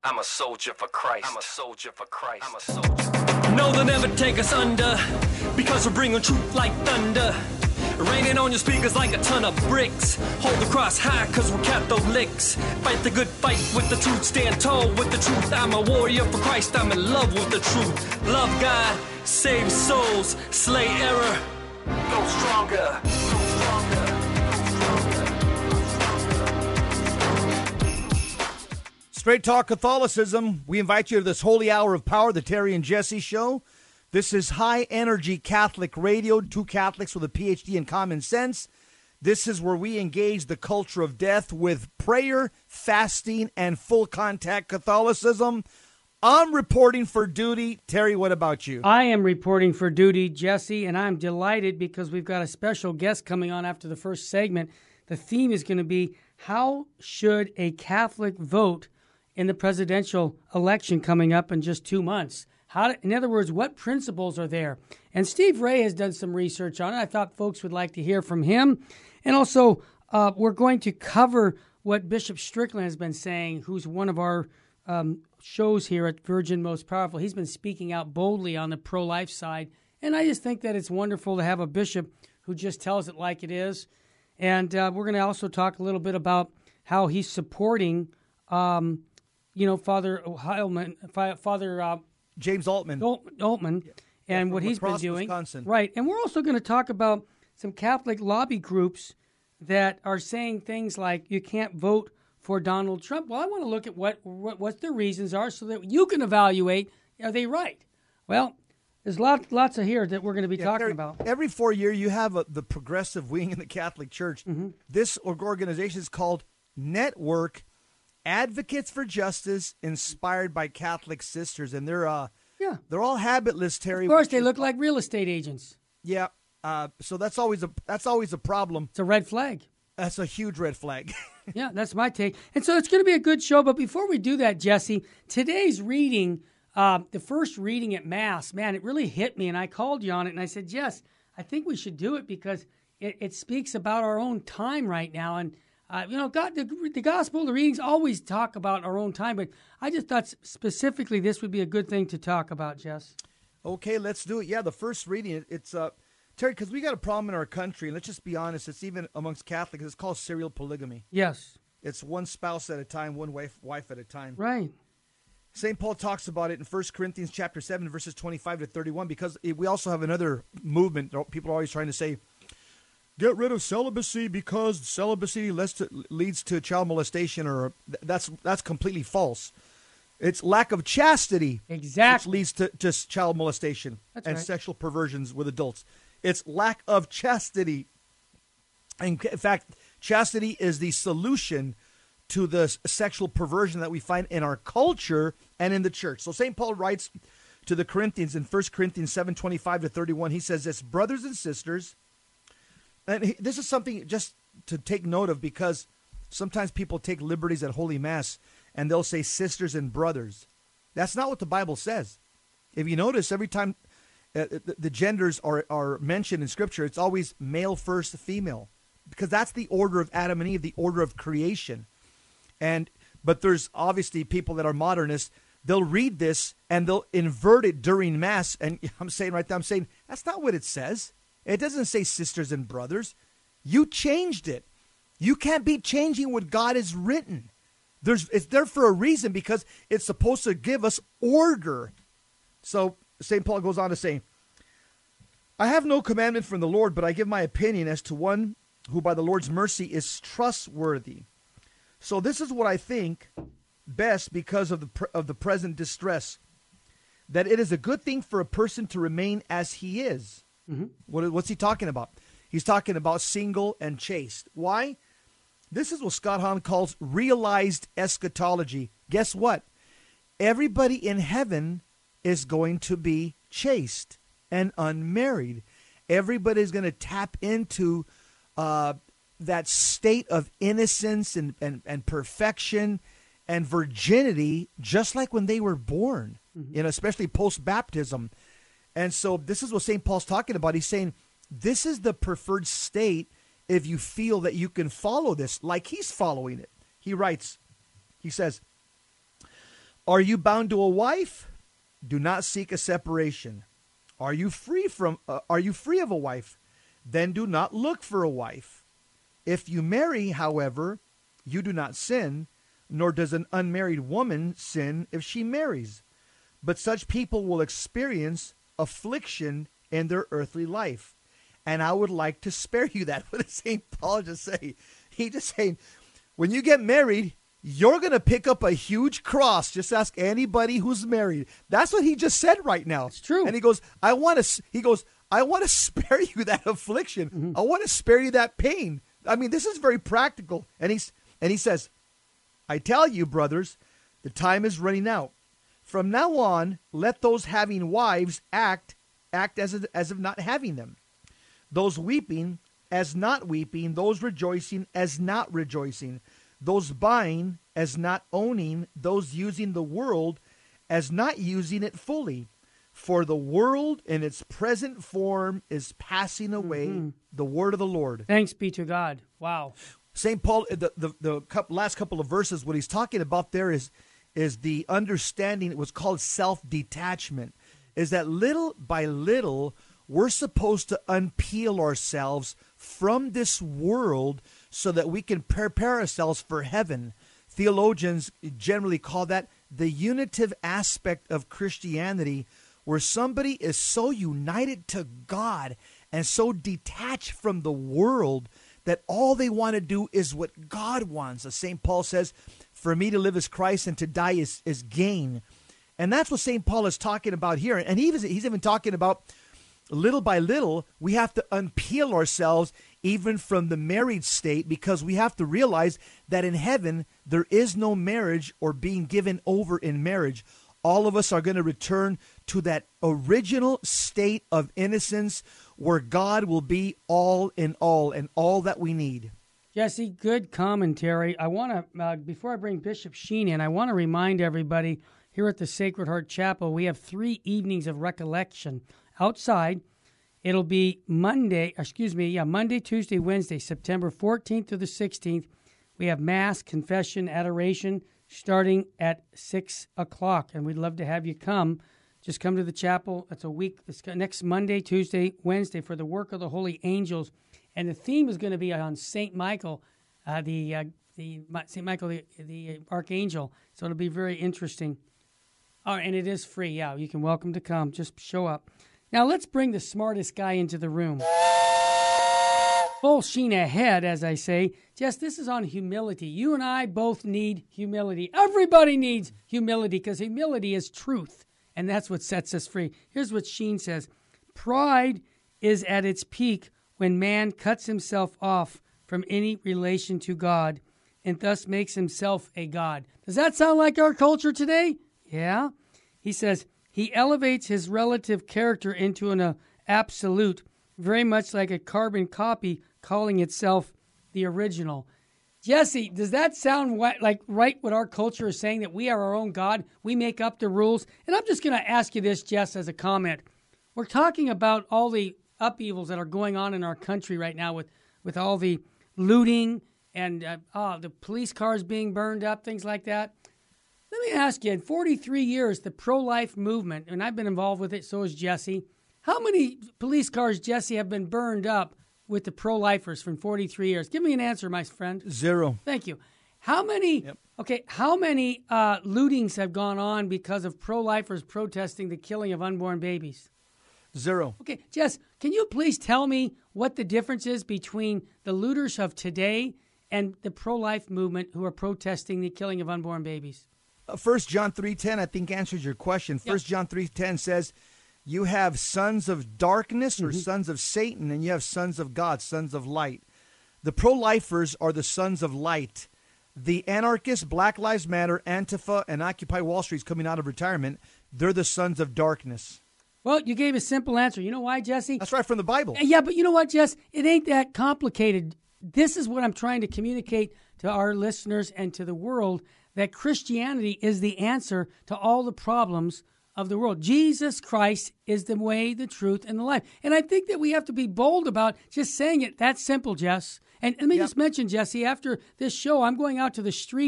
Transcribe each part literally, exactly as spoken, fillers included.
I'm a soldier for Christ. I'm a soldier for Christ. I'm a soldier. No, they'll never take us under, because we're bringing truth like thunder. Raining on your speakers like a ton of bricks. Hold the cross high, cause we're Catholics. Fight the good fight with the truth, stand tall with the truth. I'm a warrior for Christ, I'm in love with the truth. Love God, save souls, slay error. Go stronger. Go stronger. Straight Talk Catholicism. We invite you to this holy hour of power, the Terry and Jesse Show. This is high energy Catholic radio, two Catholics with a P H D in common sense. This is where we engage the culture of death with prayer, fasting, and full contact Catholicism. I'm reporting for duty. Terry, what about you? I am reporting for duty, Jesse, and I'm delighted because we've got a special guest coming on after the first segment. The theme is going to be, how should a Catholic vote in the presidential election coming up in just two months? How, in other words, what principles are there? And Steve Ray has done some research on it. I thought folks would like to hear from him. And also, uh, we're going to cover what Bishop Strickland has been saying, who's one of our um, shows here at Virgin Most Powerful. He's been speaking out boldly on the pro-life side. And I just think that it's wonderful to have a bishop who just tells it like it is. And uh, we're going to also talk a little bit about how he's supporting, um, you know, Father Heilman, Father uh, James Altman. Altman, yeah. and yeah, what he's been doing. Wisconsin. Right. And we're also going to talk about some Catholic lobby groups that are saying things like, you can't vote for Donald Trump. Well, I want to look at what, what, what their reasons are so that you can evaluate, are they right? Well, there's lots, lots of here that we're going to be yeah, talking there, about. Every four year, you have a, the progressive wing in the Catholic Church. Mm-hmm. This organization is called Network Advocates for Justice, inspired by Catholic sisters, and they're uh yeah they're all habitless, Terry. Of course, they look like real estate agents. Yeah, uh, so that's always a that's always a problem. It's a red flag. That's a huge red flag. Yeah, that's my take. And so it's going to be a good show. But before we do that, Jesse, today's reading, uh, the first reading at Mass, man, it really hit me, and I called you on it, and I said, Jess, I think we should do it because it, it speaks about our own time right now, and. Uh, you know, God, the, the gospel, the readings always talk about our own time, but I just thought specifically this would be a good thing to talk about, Jess. Okay, let's do it. Yeah, the first reading, it's, uh, Terry, because we got a problem in our country, and let's just be honest, it's even amongst Catholics, it's called serial polygamy. Yes. It's one spouse at a time, one wife, wife at a time. Right. Saint Paul talks about it in First Corinthians chapter seven, verses twenty-five to thirty-one, because we also have another movement. People are always trying to say, get rid of celibacy because celibacy leads to, leads to child molestation, or that's that's completely false. It's lack of chastity exactly which leads to just child molestation that's and right. sexual perversions with adults. It's lack of chastity. And in fact, chastity is the solution to the sexual perversion that we find in our culture and in the church. So Saint Paul writes to the Corinthians in First Corinthians seven, twenty-five to thirty-one, he says this, brothers and sisters. And he, this is something just to take note of, because sometimes people take liberties at Holy Mass and they'll say sisters and brothers. That's not what the Bible says. If you notice, every time uh, the, the genders are, are mentioned in Scripture, it's always male first, female, because that's the order of Adam and Eve, the order of creation. And but there's obviously people that are modernists. They'll read this and they'll invert it during Mass. And I'm saying right now, I'm saying that's not what it says. It doesn't say sisters and brothers. You changed it. You can't be changing what God has written. There's, it's there for a reason, because it's supposed to give us order. So Saint Paul goes on to say, I have no commandment from the Lord, but I give my opinion as to one who by the Lord's mercy is trustworthy. So this is what I think best because of the of the present distress, that it is a good thing for a person to remain as he is. Mm-hmm. What, what's he talking about? He's talking about single and chaste. Why? This is what Scott Hahn calls realized eschatology. Guess what? Everybody in heaven is going to be chaste and unmarried. Everybody's going to tap into uh, that state of innocence and, and, and perfection and virginity, just like when they were born, mm-hmm. you know, especially post-baptism. And so this is what Saint Paul's talking about. He's saying this is the preferred state if you feel that you can follow this like he's following it. He writes, he says, Are you bound to a wife? Do not seek a separation. Are you free from uh, are you free of a wife? Then do not look for a wife. If you marry, however, you do not sin, nor does an unmarried woman sin if she marries. But such people will experience affliction in their earthly life. And I would like to spare you that. What does Saint Paul just say? He just saying, when you get married, you're going to pick up a huge cross. Just ask anybody who's married. That's what he just said right now. It's true. And he goes, I want to, he goes, I want to spare you that affliction. Mm-hmm. I want to spare you that pain. I mean, this is very practical. And he's, and he says, I tell you, brothers, the time is running out. From now on, let those having wives act, act as, as if not having them. Those weeping as not weeping, those rejoicing as not rejoicing, those buying as not owning, those using the world as not using it fully. For the world in its present form is passing away. Mm-hmm. The word of the Lord. Thanks be to God. Wow. Saint Paul, the, the, the last couple of verses, what he's talking about there is, is the understanding, it was called self-detachment, is that little by little, we're supposed to unpeel ourselves from this world so that we can prepare ourselves for heaven. Theologians generally call that the unitive aspect of Christianity, where somebody is so united to God and so detached from the world that all they want to do is what God wants. As Saint Paul says, for me to live is Christ and to die is, is gain. And that's what Saint Paul is talking about here. And he was, he's even talking about little by little, we have to unpeel ourselves even from the married state, because we have to realize that in heaven, there is no marriage or being given over in marriage. All of us are going to return to that original state of innocence where God will be all in all and all that we need. Jesse, good commentary. I want to, uh, before I bring Bishop Sheen in, I want to remind everybody here at the Sacred Heart Chapel, we have three evenings of recollection outside. It'll be Monday, excuse me, yeah, Monday, Tuesday, Wednesday, September fourteenth to the sixteenth. We have Mass, Confession, Adoration, starting at six o'clock, and we'd love to have you come. Just come to the chapel. It's a week, it's next Monday, Tuesday, Wednesday for the work of the holy angels. And the theme is going to be on Saint Michael, uh, the uh, the Saint Michael, the, the archangel. So it'll be very interesting. Oh, and it is free. Yeah, you can welcome to come. Just show up. Now let's bring the smartest guy into the room. Full sheen ahead, as I say. Jess, this is on humility. You and I both need humility. Everybody needs humility because humility is truth, and that's what sets us free. Here's what Sheen says. Pride is at its peak when man cuts himself off from any relation to God and thus makes himself a god. Does that sound like our culture today? Yeah. He says, he elevates his relative character into an uh, absolute, very much like a carbon copy calling itself the original. Jesse, does that sound what, like right what our culture is saying, that we are our own God? We make up the rules? And I'm just going to ask you this, Jess, as a comment. We're talking about all the upheavals that are going on in our country right now with, with all the looting and uh, oh, the police cars being burned up, things like that. Let me ask you, in forty-three years, the pro-life movement, and I've been involved with it, so has Jesse, how many police cars, Jesse, have been burned up with the pro-lifers from forty-three years? Give me an answer, my friend. Zero. Thank you. How many, yep. okay, how many uh, lootings have gone on because of pro-lifers protesting the killing of unborn babies? Zero. Okay, Jess, can you please tell me what the difference is between the looters of today and the pro-life movement who are protesting the killing of unborn babies? First John three ten, I think, answers your question. First John three ten says, you have sons of darkness or mm-hmm. sons of Satan, and you have sons of God, sons of light. The pro-lifers are the sons of light. The anarchists, Black Lives Matter, Antifa, and Occupy Wall Street's coming out of retirement, they're the sons of darkness. Well, you gave a simple answer. You know why, Jesse? That's right from the Bible. Yeah, but you know what, Jess? It ain't that complicated. This is what I'm trying to communicate to our listeners and to the world, that Christianity is the answer to all the problems of the world. Jesus Christ is the way, the truth, and the life. And I think that we have to be bold about just saying it that simple, Jess. And let me yep. just mention, Jesse, after this show, I'm going out to the streets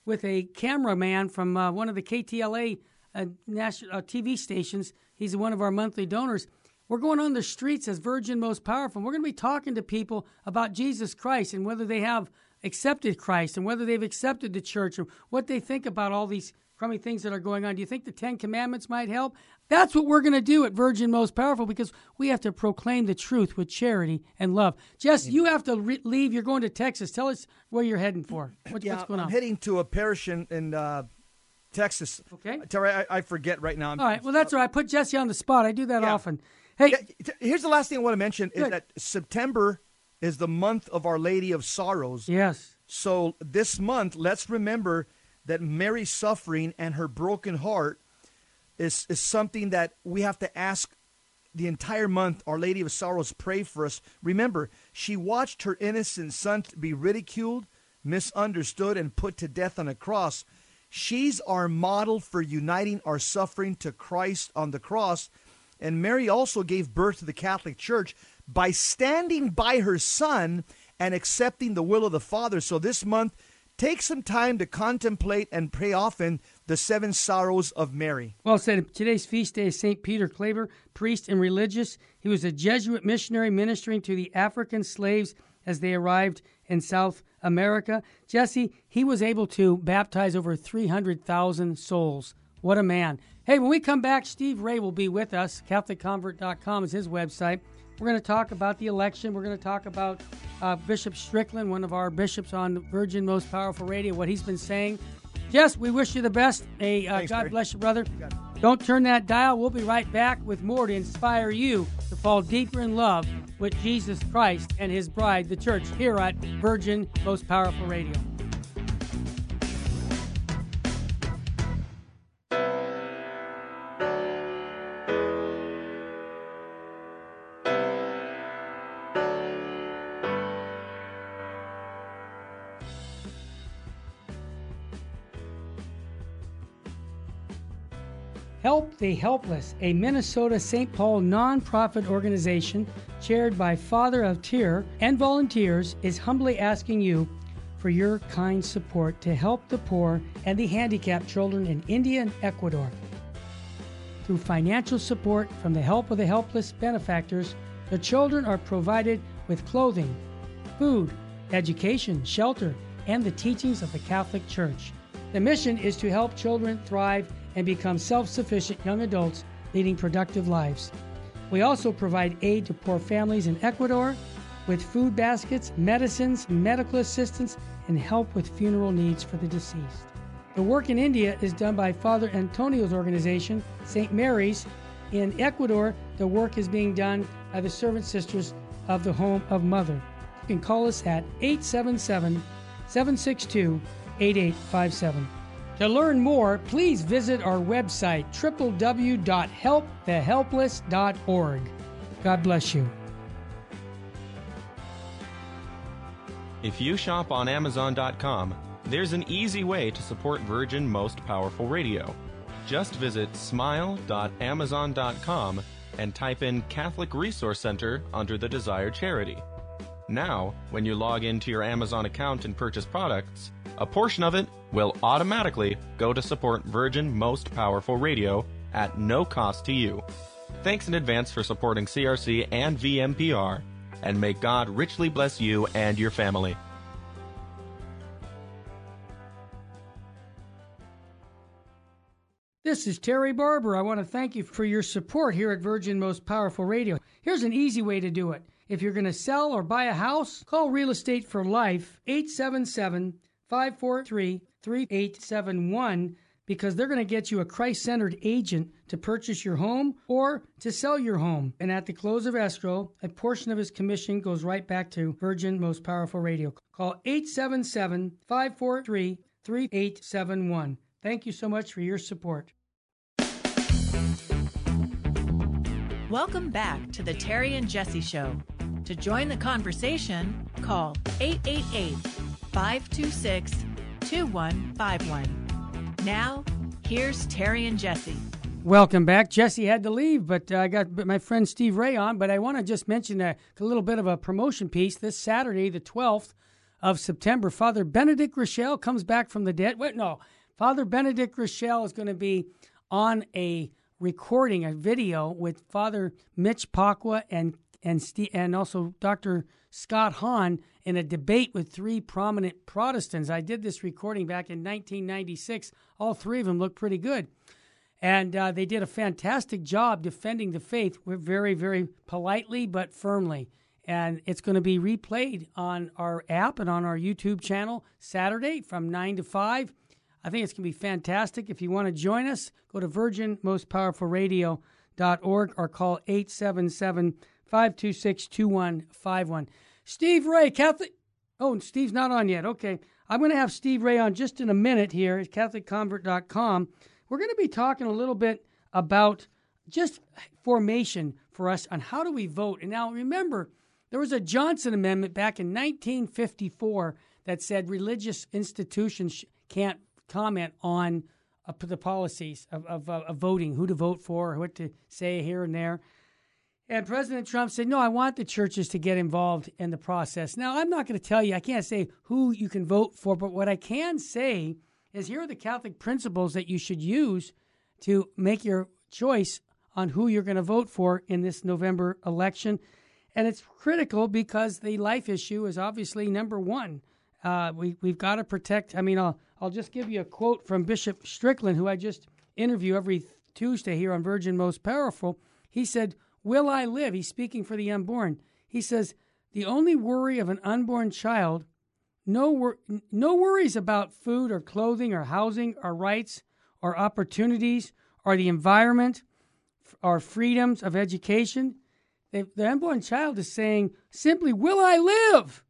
with a cameraman from uh, one of the K T L A uh, national uh, T V stations. He's one of our monthly donors. We're going on the streets as Virgin Most Powerful. We're going to be talking to people about Jesus Christ and whether they have accepted Christ and whether they've accepted the church or what they think about all these crummy things that are going on. Do you think the Ten Commandments might help? That's what we're going to do at Virgin Most Powerful, because we have to proclaim the truth with charity and love. Jess, you have to re- leave. You're going to Texas. Tell us where you're heading for. What, yeah, what's going on? I'm heading to a parish in, in uh, Texas. Okay. Terry, I, I forget right now. I'm, all right. Well, that's all right. I put Jesse on the spot. I do that yeah. often. Hey, yeah, here's the last thing I want to mention is Good. that September is the month of Our Lady of Sorrows. Yes. So this month, let's remember that Mary's suffering and her broken heart is, is something that we have to ask the entire month. Our Lady of Sorrows, pray for us. Remember, she watched her innocent son be ridiculed, misunderstood, and put to death on a cross. She's our model for uniting our suffering to Christ on the cross. And Mary also gave birth to the Catholic Church by standing by her son and accepting the will of the Father. So this month, take some time to contemplate and pray often the seven sorrows of Mary. Well said. Today's feast day is Saint Peter Claver, priest and religious. He was a Jesuit missionary ministering to the African slaves as they arrived in South America. Jesse, he was able to baptize over three hundred thousand souls. What a man. Hey, when we come back, Steve Ray will be with us. Catholic Convert dot com is his website. We're going to talk about the election. We're going to talk about uh, Bishop Strickland, one of our bishops on Virgin Most Powerful Radio, what he's been saying. Jess, we wish you the best. Hey, uh, Thanks, God Barry. bless you, brother. Don't turn that dial. We'll be right back with more to inspire you to fall deeper in love with Jesus Christ and his bride, the church, here at Virgin Most Powerful Radio. Help the Helpless, a Minnesota Saint Paul nonprofit organization chaired by Father of Tyr and volunteers, is humbly asking you for your kind support to help the poor and the handicapped children in India and Ecuador. Through financial support from the Help of the Helpless benefactors, the children are provided with clothing, food, education, shelter, and the teachings of the Catholic Church. The mission is to help children thrive and become self-sufficient young adults leading productive lives. We also provide aid to poor families in Ecuador with food baskets, medicines, medical assistance, and help with funeral needs for the deceased. The work in India is done by Father Antonio's organization, Saint Mary's. In Ecuador, the work is being done by the Servant Sisters of the Home of Mother. You can call us at eight seven seven, seven six two, eight eight five seven. To learn more, please visit our website, w w w dot help the helpless dot org. God bless you. If you shop on amazon dot com, there's an easy way to support Virgin Most Powerful Radio. Just visit smile dot amazon dot com and type in Catholic Resource Center under the desired charity. Now, when you log into your Amazon account and purchase products, a portion of it will automatically go to support Virgin Most Powerful Radio at no cost to you. Thanks in advance for supporting C R C and V M P R, and may God richly bless you and your family. This is Terry Barber. I want to thank you for your support here at Virgin Most Powerful Radio. Here's an easy way to do it. If you're going to sell or buy a house, call Real Estate for Life, eight seven seven, five four three, three eight seven one, because they're going to get you a Christ-centered agent to purchase your home or to sell your home. And at the close of escrow, a portion of his commission goes right back to Virgin Most Powerful Radio. Call eight seven seven, five four three, three eight seven one. Thank you so much for your support. Welcome back to the Terry and Jesse Show. To join the conversation, call eight eight eight, five two six, two one five one. Now, here's Terry and Jesse. Welcome back. Jesse had to leave, but uh, I got my friend Steve Ray on. But I want to just mention a, a little bit of a promotion piece. This Saturday, the twelfth of September. Father Benedict Rochelle comes back from the dead. Wait, no. Father Benedict Rochelle is going to be on a recording, a video with Father Mitch Pacwa and and Steve, and also Doctor Scott Hahn in a debate with three prominent Protestants. I did this recording back in nineteen ninety-six. All three of them look pretty good. And uh, they did a fantastic job defending the faith very, very politely but firmly. And it's going to be replayed on our app and on our YouTube channel Saturday from nine to five. I think it's going to be fantastic. If you want to join us, go to virgin most powerful radio dot org or call eight seven seven, five two six, two one five one. Steve Ray, Catholic... Oh, Steve's not on yet. Okay. I'm going to have Steve Ray on just in a minute here at catholic convert dot com. We're going to be talking a little bit about just formation for us on how do we vote. And now remember, there was a Johnson Amendment back in nineteen fifty-four that said religious institutions can't comment on uh, the policies of, of, uh, of voting, who to vote for, what to say here and there. And President Trump said, no, I want the churches to get involved in the process. Now, I'm not going to tell you, I can't say who you can vote for, but what I can say is here are the Catholic principles that you should use to make your choice on who you're going to vote for in this November election. And it's critical because the life issue is obviously number one. Uh, we, we've got to protect. I mean, I'll, I'll just give you a quote from Bishop Strickland, who I just interview every Tuesday here on Virgin Most Powerful. He said, will I live? He's speaking for the unborn. He says, the only worry of an unborn child, no, wor- no worries about food or clothing or housing or rights or opportunities or the environment or freedoms of education. The, the unborn child is saying simply, will I live?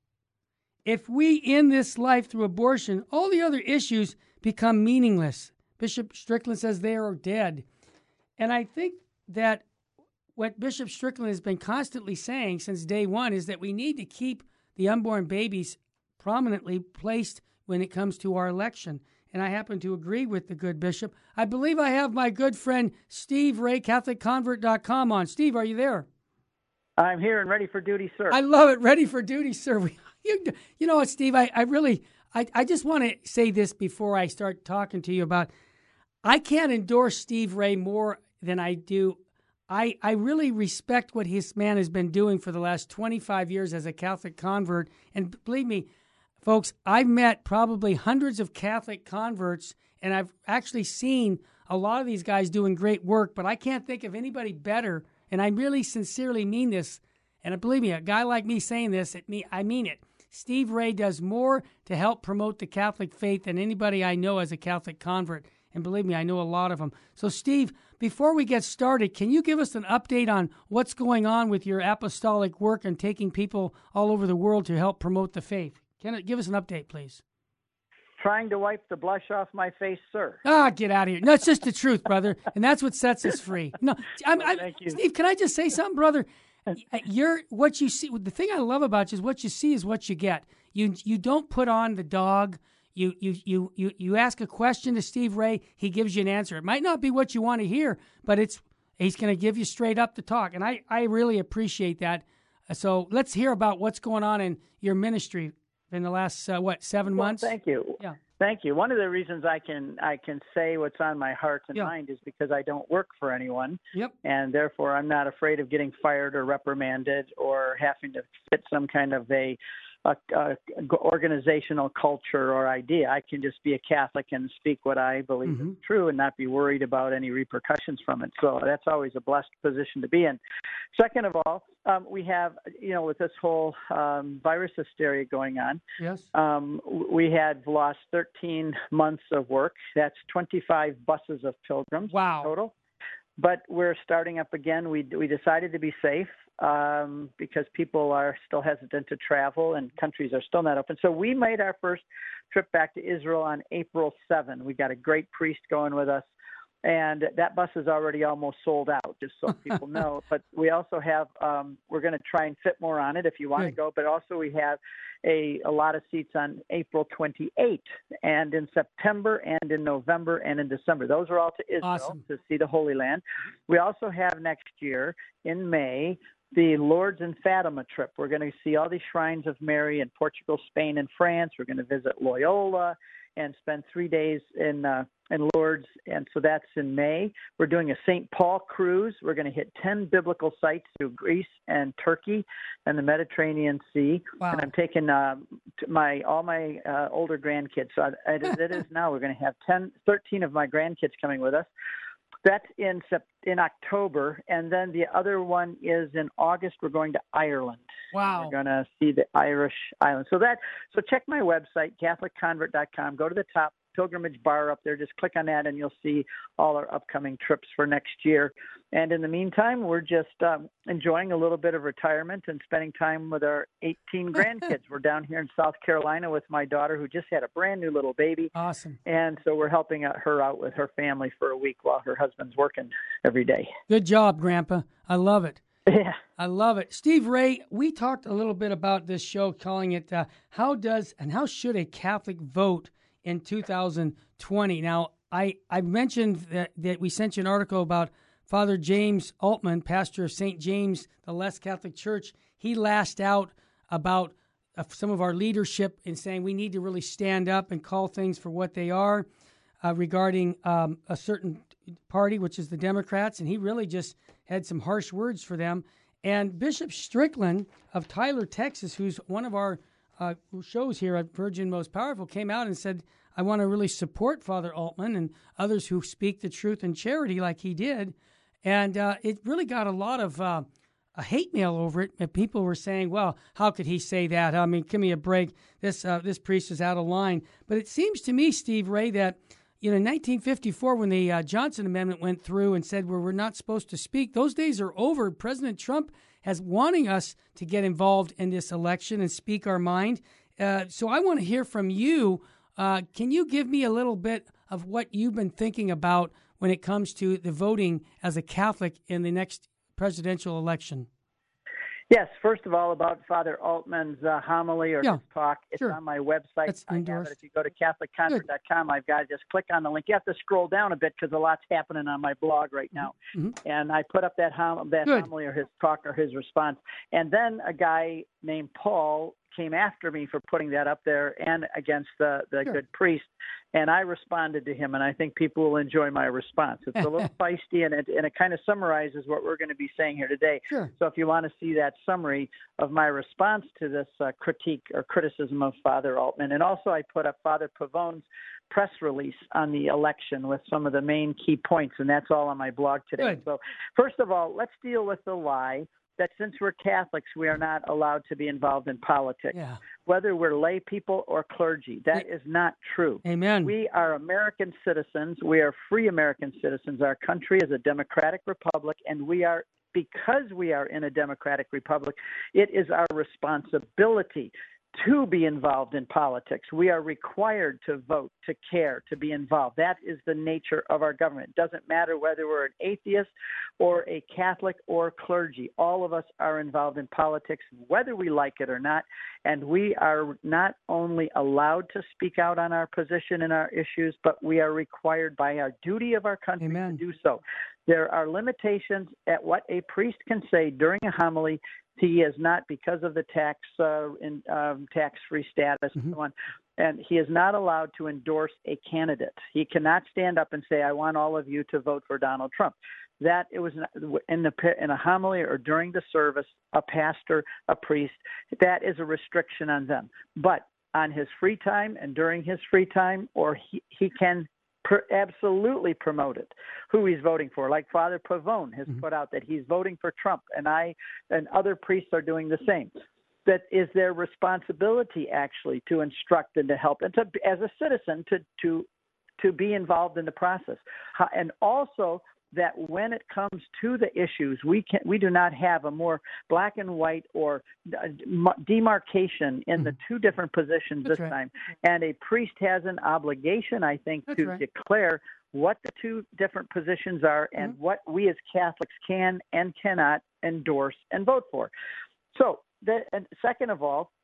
If we end this life through abortion, all the other issues become meaningless. Bishop Strickland says they are dead. And I think that what Bishop Strickland has been constantly saying since day one is that we need to keep the unborn babies prominently placed when it comes to our election. And I happen to agree with the good bishop. I believe I have my good friend Steve Ray, catholic convert dot com on. Steve, are you there? I'm here and ready for duty, sir. I love it. Ready for duty, sir. We, you, you know what, Steve, I, I really, I, I just want to say this before I start talking to you about, I can't endorse Steve Ray more than I do. I, I really respect what his man has been doing for the last twenty-five years as a Catholic convert. And believe me, folks, I've met probably hundreds of Catholic converts, and I've actually seen a lot of these guys doing great work, but I can't think of anybody better. And I really sincerely mean this. And believe me, a guy like me saying this, it me, I mean it. Steve Ray does more to help promote the Catholic faith than anybody I know as a Catholic convert. And believe me, I know a lot of them. So, Steve, before we get started, can you give us an update on what's going on with your apostolic work and taking people all over the world to help promote the faith? Can it give us an update, please? Trying to wipe the blush off my face, sir. Ah, get out of here. No, it's just the truth, brother. And that's what sets us free. No, I'm, well, I'm, thank you. Steve, can I just say something, brother? You're what you see. The thing I love about you is what you see is what you get. You you don't put on the dog. You you you you you ask a question to Steve Ray, he gives you an answer. It might not be what you want to hear, but it's he's going to give you straight up the talk, and I I really appreciate that. So let's hear about what's going on in your ministry in the last uh, what seven well, months. Thank you. Yeah. Thank you. One of the reasons I can I can say what's on my heart and yeah. mind is because I don't work for anyone, yep. and therefore I'm not afraid of getting fired or reprimanded or having to fit some kind of a, a, a organizational culture or idea. I can just be a Catholic and speak what I believe mm-hmm. is true and not be worried about any repercussions from it. So that's always a blessed position to be in. Second of all, um, we have, you know, with this whole um, virus hysteria going on, yes, um, we had lost thirteen months of work. That's twenty-five buses of pilgrims wow. total. But we're starting up again. We we decided to be safe um, because people are still hesitant to travel and countries are still not open. So we made our first trip back to Israel on April seventh. We got a great priest going with us. And that bus is already almost sold out, just so people know. But we also have, um, we're going to try and fit more on it if you want to go. But also we have a, a lot of seats on April twenty-eighth and in September and in November and in December. Those are all to Israel awesome. to see the Holy Land. We also have next year in May the Lourdes and Fatima trip. We're going to see all these shrines of Mary in Portugal, Spain, and France. We're going to visit Loyola and spend three days in uh, in Lourdes, and so that's in May. We're doing a Saint Paul cruise. We're going to hit ten biblical sites through Greece and Turkey and the Mediterranean Sea. Wow. And I'm taking uh, my all my uh, older grandkids. So I, I, it is now. We're going to have ten, thirteen of my grandkids coming with us. That's in in October, and then the other one is in August. We're going to Ireland. Wow! We're going to see the Irish islands. So that so check my website, Catholic Convert dot com. Go to the top pilgrimage bar up there. Just click on that, and you'll see all our upcoming trips for next year. And in the meantime, we're just um, enjoying a little bit of retirement and spending time with our eighteen grandkids. We're down here in South Carolina with my daughter, who just had a brand new little baby. Awesome. And so we're helping her out with her family for a week while her husband's working every day. Good job, Grandpa. I love it. Yeah. I love it. Steve Ray, we talked a little bit about this show, calling it uh, How Does and How Should a Catholic Vote in two thousand twenty? Now, I, I mentioned that, that we sent you an article about Father James Altman, pastor of Saint James, the Less Catholic Church. He lashed out about uh, some of our leadership in saying we need to really stand up and call things for what they are uh, regarding um, a certain party, which is the Democrats, and he really just had some harsh words for them. And Bishop Strickland of Tyler, Texas, who's one of our uh, shows here at Virgin Most Powerful, came out and said, I want to really support Father Altman and others who speak the truth in charity like he did. And uh, it really got a lot of uh, a hate mail over it. And people were saying, well, how could he say that? I mean, give me a break. This uh, this priest is out of line. But it seems to me, Steve Ray, that you know, in nineteen fifty-four, when the uh, Johnson Amendment went through and said, well, we're not supposed to speak, those days are over. President Trump has wanting us to get involved in this election and speak our mind. Uh, so I want to hear from you. Uh, can you give me a little bit of what you've been thinking about when it comes to the voting as a Catholic in the next presidential election? Yes, first of all, about Father Altman's uh, homily or yeah, his talk, it's sure. on my website. That's I have endorsed. it. If you go to Catholic Convert dot com, I've got to just click on the link. You have to scroll down a bit because a lot's happening on my blog right now. Mm-hmm. And I put up that, hom- that homily or his talk or his response. And then a guy named Paul came after me for putting that up there and against the, the sure. good priest. And I responded to him, and I think people will enjoy my response. It's a little feisty, and it, and it kind of summarizes what we're going to be saying here today. Sure. So if you want to see that summary of my response to this uh, critique or criticism of Father Altman, and also I put up Father Pavone's press release on the election with some of the main key points, and that's all on my blog today. Good. So first of all, let's deal with the lie that since we're Catholics, we are not allowed to be involved in politics, yeah. whether we're lay people or clergy. That is not true. Amen. We are American citizens. We are free American citizens. Our country is a democratic republic, and we are, because we are in a democratic republic, it is our responsibility to be involved in politics. We are required to vote, to care, to be involved. That is the nature of our government. It doesn't matter whether we're an atheist or a Catholic or clergy. All of us are involved in politics, whether we like it or not. And we are not only allowed to speak out on our position and our issues, but we are required by our duty of our country Amen. to do so. There are limitations at what a priest can say during a homily. He is not, because of the tax uh, in, um, tax-free status mm-hmm. and so on, and he is not allowed to endorse a candidate. He cannot stand up and say, I want all of you to vote for Donald Trump. That it was in the in a homily or during the service, a pastor, a priest, that is a restriction on them. But on his free time and during his free time, or he, he can Per, absolutely promote it, who he's voting for. Like Father Pavone has mm-hmm. put out that he's voting for Trump, and I and other priests are doing the same. That is their responsibility, actually, to instruct and to help, and to, as a citizen, to to to be involved in the process. And also that when it comes to the issues, we can we do not have a more black and white or demarcation in mm-hmm. the two different positions That's this right. time. And a priest has an obligation, I think, That's to right. declare what the two different positions are mm-hmm. and what we as Catholics can and cannot endorse and vote for. So, the, and second of all,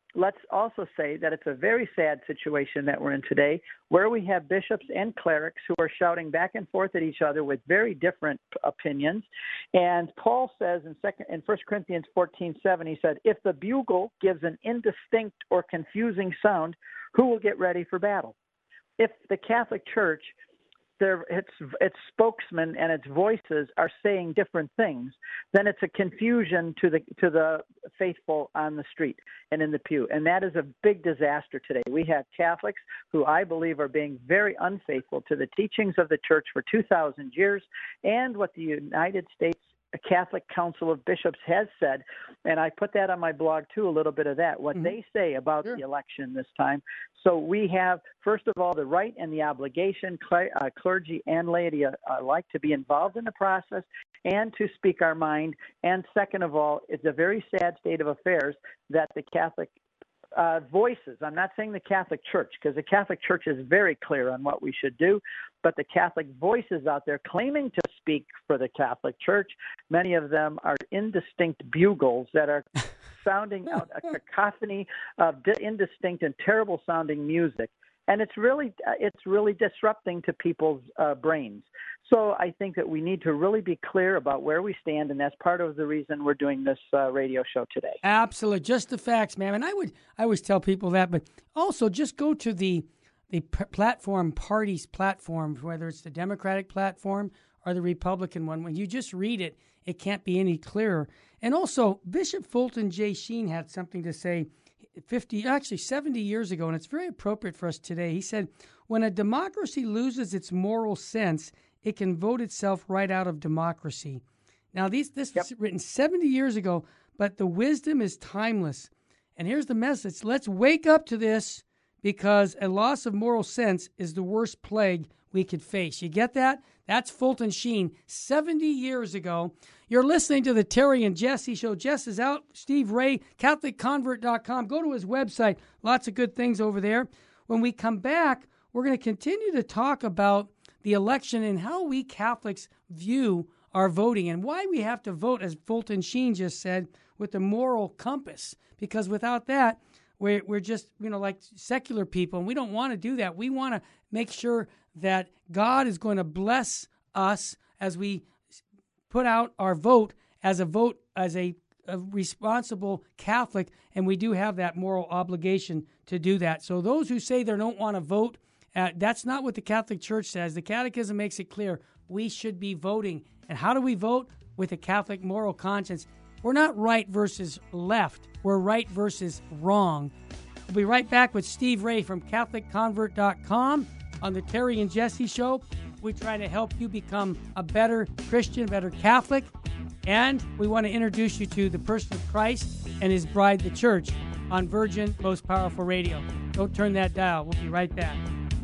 let's also say that it's a very sad situation that we're in today, where we have bishops and clerics who are shouting back and forth at each other with very different opinions. And Paul says in second in First Corinthians fourteen seven, he said, if the bugle gives an indistinct or confusing sound, who will get ready for battle? If the Catholic Church, their, its, its spokesmen and its voices are saying different things, then it's a confusion to the to the faithful on the street and in the pew. And that is a big disaster today. We have Catholics who I believe are being very unfaithful to the teachings of the Church for two thousand years and what the United States Catholic Council of Bishops has said, and I put that on my blog too, a little bit of that, what mm-hmm. they say about sure. the election this time. So we have, first of all, the right and the obligation, cl- uh, clergy and laity uh, alike, to be involved in the process and to speak our mind. And second of all, it's a very sad state of affairs that the Catholic Uh, voices. I'm not saying the Catholic Church, because the Catholic Church is very clear on what we should do, but the Catholic voices out there claiming to speak for the Catholic Church, many of them are indistinct bugles that are sounding out a cacophony of indistinct and terrible sounding music. And it's really it's really disrupting to people's uh, brains. So I think that we need to really be clear about where we stand, and that's part of the reason we're doing this uh, radio show today. Absolutely, just the facts, ma'am. And I would I always tell people that, but also just go to the the p- platform party's platform, whether it's the Democratic platform or the Republican one. When you just read it, it can't be any clearer. And also, Bishop Fulton J. Sheen had something to say fifty, actually seventy years ago, and it's very appropriate for us today. He said, when a democracy loses its moral sense, it can vote itself right out of democracy. Now, these, this yep. was written seventy years ago, but the wisdom is timeless. And here's the message. Let's wake up to this, because a loss of moral sense is the worst plague we could face. You get that? That's Fulton Sheen, seventy years ago. You're listening to the Terry and Jesse Show. Jess is out. Steve Ray, Catholic Convert dot com. Go to his website. Lots of good things over there. When we come back, we're going to continue to talk about the election and how we Catholics view our voting and why we have to vote, as Fulton Sheen just said, with the moral compass. Because without that, we're, we're just, you know, like secular people, and we don't want to do that. We want to make sure that God is going to bless us as we put out our vote as a vote, as a, a responsible Catholic, and we do have that moral obligation to do that. So those who say they don't want to vote, uh, that's not what the Catholic Church says. The Catechism makes it clear we should be voting. And how do we vote? With a Catholic moral conscience. We're not right versus left. We're right versus wrong. We'll be right back with Steve Ray from Catholic Convert dot com on the Terry and Jesse Show. We try to help you become a better Christian, a better Catholic, and we want to introduce you to the person of Christ and his bride, the Church, on Virgin Most Powerful Radio. Don't turn that dial. We'll be right back.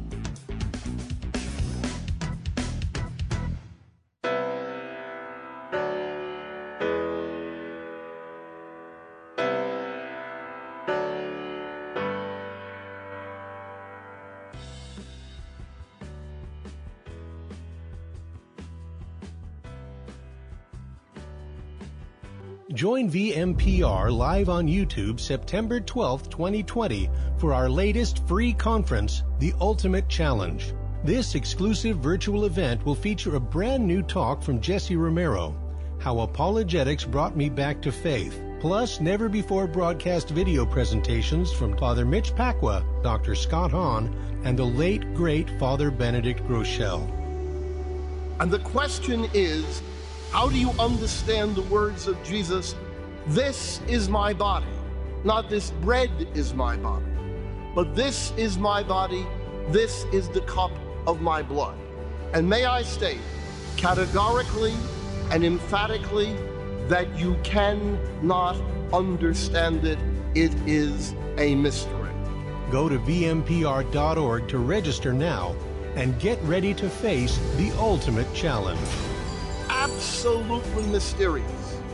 Join V M P R live on YouTube September twelfth, twenty twenty for our latest free conference, The Ultimate Challenge. This exclusive virtual event will feature a brand new talk from Jesse Romero, How Apologetics Brought Me Back to Faith, plus never-before-broadcast video presentations from Father Mitch Pacwa, Doctor Scott Hahn, and the late, great Father Benedict Groeschel. And the question is, how do you understand the words of Jesus, this is my body, not this bread is my body, but this is my body, this is the cup of my blood. And may I state categorically and emphatically that you cannot understand it. It is a mystery. Go to V M P R dot org to register now and get ready to face the ultimate challenge. Absolutely mysterious.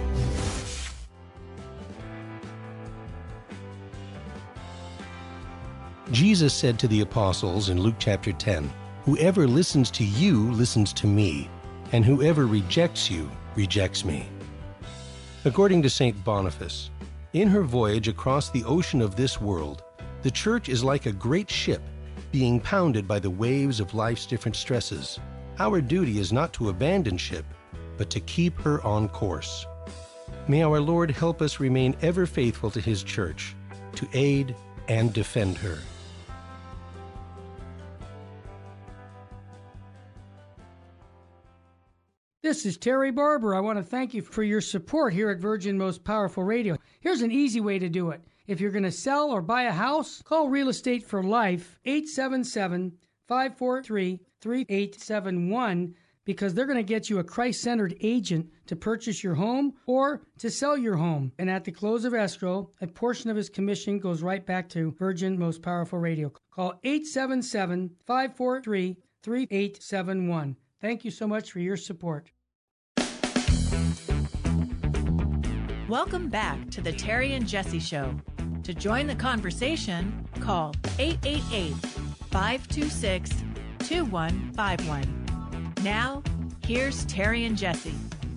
Jesus said to the apostles in Luke chapter ten, whoever listens to you listens to me, and whoever rejects you rejects me. According to Saint Boniface, In her voyage across the ocean of this world, the Church is like a great ship being pounded by the waves of life's different stresses. Our duty is not to abandon ship, but to keep her on course. May our Lord help us remain ever faithful to His Church, to aid and defend her. This is Terry Barber. I want to thank you for your support here at Virgin Most Powerful Radio. Here's an easy way to do it. If you're going to sell or buy a house, call Real Estate for Life, eight seven seven, five four three, three eight seven one, because they're going to get you a Christ-centered agent to purchase your home or to sell your home. And at the close of escrow, a portion of his commission goes right back to Virgin Most Powerful Radio. Call eight seven seven, five four three, three eight seven one. Thank you so much for your support. Welcome back to the Terry and Jesse Show. To join the conversation, call eight eight eight, five two six, two one five one. Now, here's Terry and Jesse.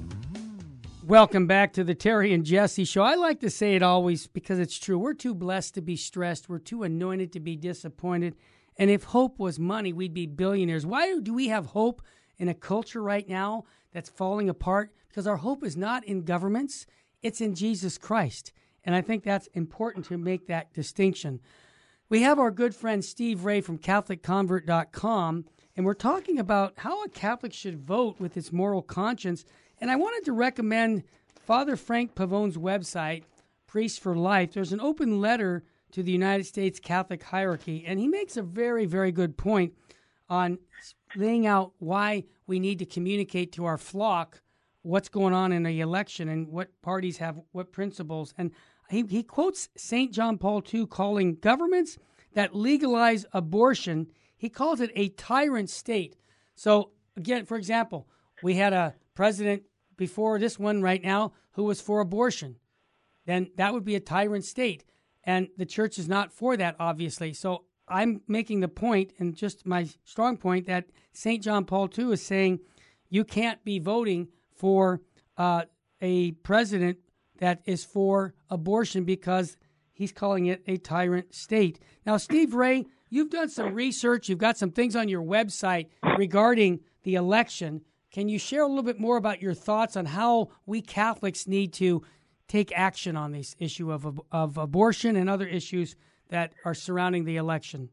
Welcome back to the Terry and Jesse Show. I like to say it always because it's true. We're too blessed to be stressed. We're too anointed to be disappointed. And if hope was money, we'd be billionaires. Why do we have hope in a culture right now that's falling apart? Because our hope is not in governments. It's in Jesus Christ. And I think that's important to make that distinction. We have our good friend Steve Ray from Catholic Convert dot com, and we're talking about how a Catholic should vote with its moral conscience. And I wanted to recommend Father Frank Pavone's website, Priests for Life. There's an open letter to the United States Catholic hierarchy, and he makes a very, very good point on laying out why we need to communicate to our flock what's going on in the election and what parties have what principles. And he, he quotes Saint John Paul the Second calling governments that legalize abortion, he calls it a tyrant state. So, again, for example, we had a president before this one right now who was for abortion. Then that would be a tyrant state. And the church is not for that, obviously. So I'm making the point, and just my strong point, that Saint John Paul the Second is saying you can't be voting for uh, a president that is for abortion because he's calling it a tyrant state. Now, Steve Ray, you've done some research. You've got some things on your website regarding the election. Can you share a little bit more about your thoughts on how we Catholics need to take action on this issue of, of abortion and other issues that are surrounding the election?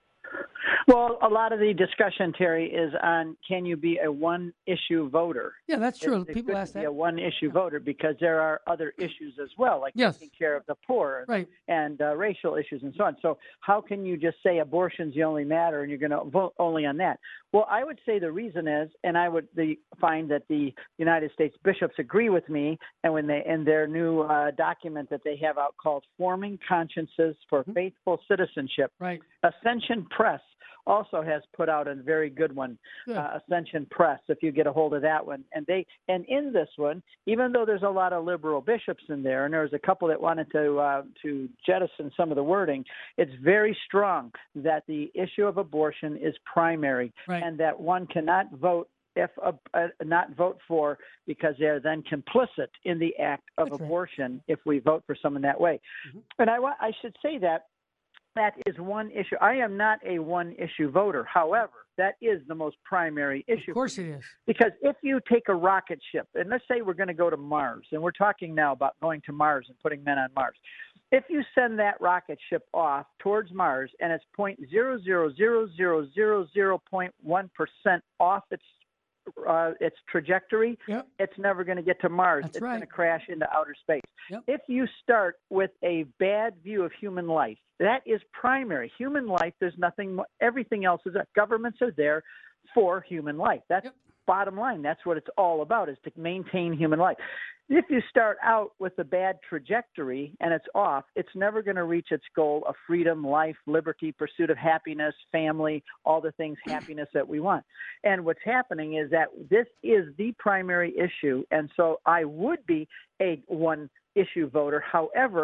Well, a lot of the discussion, Terry, is on can you be a one-issue voter? Yeah, that's true. It's People good ask to that. be a one-issue voter because there are other issues as well, like yes. taking care of the poor right. and uh, racial issues and so on. So how can you just say abortion's the only matter and you're going to vote only on that? Well, I would say the reason is, and I would the, find that the United States bishops agree with me, and when they in their new uh, document that they have out called Forming Consciences for mm-hmm. Faithful Citizenship, right. Ascension Press also has put out a very good one, good. Uh, Ascension Press, if you get a hold of that one. And they and in this one, even though there's a lot of liberal bishops in there, and there's a couple that wanted to uh, to jettison some of the wording, it's very strong that the issue of abortion is primary, right. and that one cannot vote if uh, uh, not vote for because they're then complicit in the act of That's abortion right. if we vote for someone that way. Mm-hmm. And I, I should say that that is one issue. I am not a one-issue voter. However, that is the most primary issue. Of course it is. Because if you take a rocket ship, and let's say we're going to go to Mars, and we're talking now about going to Mars and putting men on Mars. If you send that rocket ship off towards Mars and it's zero point zero zero zero zero zero zero point one percent off its Uh, its trajectory, yep. it's never going to get to Mars. That's it's right. going to crash into outer space. Yep. If you start with a bad view of human life, that is primary. Human life, there's nothing, everything else is there. Governments are there for human life. That's yep. bottom line. That's what it's all about, is to maintain human life. If you start out with a bad trajectory and it's off, it's never going to reach its goal of freedom, life, liberty, pursuit of happiness, family, all the things, happiness that we want. And what's happening is that this is the primary issue, and so I would be a one-issue voter. However,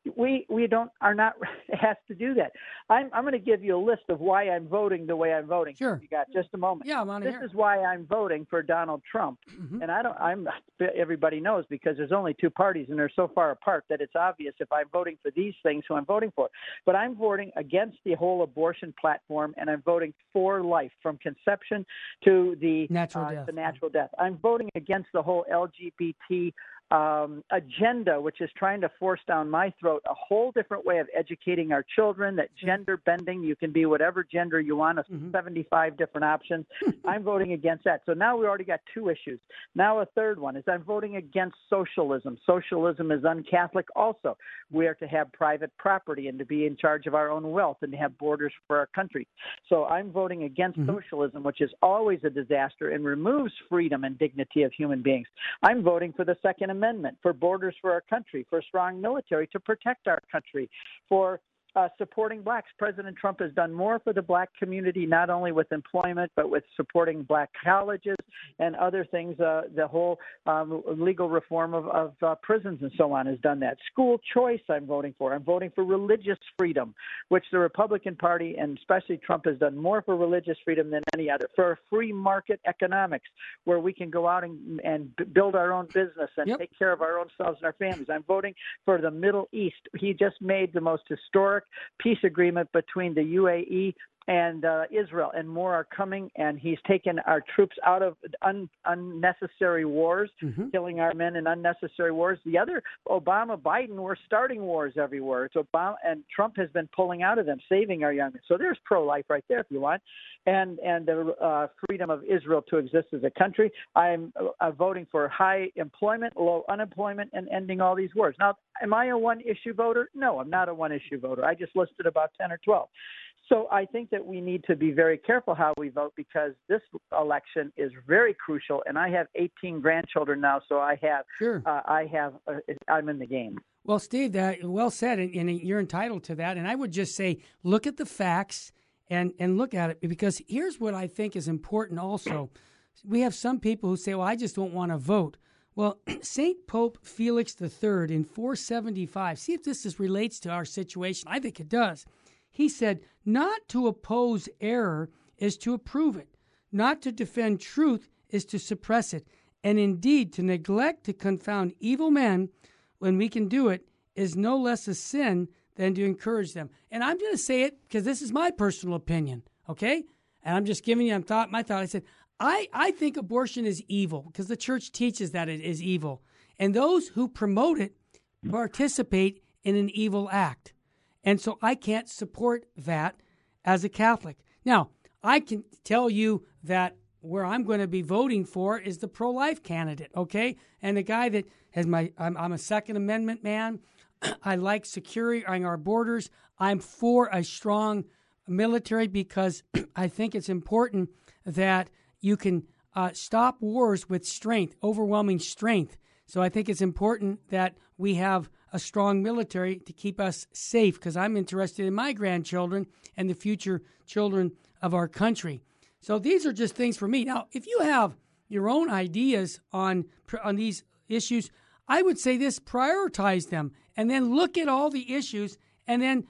we we don't are not asked to do that. I'm I'm going to give you a list of why I'm voting the way I'm voting. Sure. You got just a moment. Yeah, I'm on This here. is why I'm voting for Donald Trump, Mm-hmm. and I don't. I'm everybody knows because there's only two parties and they're so far apart that it's obvious if I'm voting for these things who I'm voting for. But I'm voting against the whole abortion platform, and I'm voting for life from conception to the Natural uh, death. the natural death. I'm voting against the whole L G B T um, agenda, which is trying to force down my throat a whole different way of educating our children, that gender bending, you can be whatever gender you want, Mm-hmm. seventy-five different options. I'm voting against that. So now we already got two issues. Now a third one is I'm voting against socialism. Socialism is un-Catholic also. We are to have private property and to be in charge of our own wealth and to have borders for our country. So I'm voting against Mm-hmm. socialism, which is always a disaster and removes freedom and dignity of human beings. I'm voting for the Second Amendment, for borders for our country, for a strong military to protect our country, for uh, supporting blacks. President Trump has done more for the black community, not only with employment, but with supporting black colleges and other things. Uh, the whole um, legal reform of, of uh, prisons and so on has done that. School choice I'm voting for. I'm voting for religious freedom, which the Republican Party and especially Trump has done more for religious freedom than any other. For free market economics, where we can go out and, and build our own business and Yep. take care of our own selves and our families. I'm voting for the Middle East. He just made the most historic peace agreement between the U A E and uh, Israel, and more are coming, and he's taken our troops out of un- unnecessary wars, Mm-hmm. killing our men in unnecessary wars. The other, Obama, Biden, were starting wars everywhere. It's Obama, and Trump has been pulling out of them, saving our young men. So there's pro-life right there if you want, and and the uh, freedom of Israel to exist as a country. I'm uh, voting for high employment, low unemployment, and ending all these wars. Now, am I a one-issue voter? No, I'm not a one-issue voter. I just listed about ten or twelve. So I think that we need to be very careful how we vote, because this election is very crucial. And I have eighteen grandchildren now, so I have, Sure. uh, I have, uh, I'm in the game. Well, Steve, that well said, and, and you're entitled to that. And I would just say, look at the facts and and look at it, because here's what I think is important. Also, we have some people who say, "Well, I just don't want to vote." Well, Saint Pope Felix the Third in four seventy-five. See if this is, relates to our situation. I think it does. He said, "Not to oppose error is to approve it. Not to defend truth is to suppress it. And indeed, to neglect to confound evil men when we can do it is no less a sin than to encourage them." And I'm going to say it because this is my personal opinion, okay? And I'm just giving you thought, my thought. I said, I, I think abortion is evil because the church teaches that it is evil. And those who promote it participate in an evil act. And so I can't support that as a Catholic. Now, I can tell you that where I'm going to be voting for is the pro-life candidate, okay? And the guy that has my, I'm, I'm a Second Amendment man. I like securing our borders. I'm for a strong military because I think it's important that you can uh, stop wars with strength, overwhelming strength. So I think it's important that we have a strong military to keep us safe, because I'm interested in my grandchildren and the future children of our country. So these are just things for me. Now, if you have your own ideas on on these issues, I would say this: prioritize them and then look at all the issues and then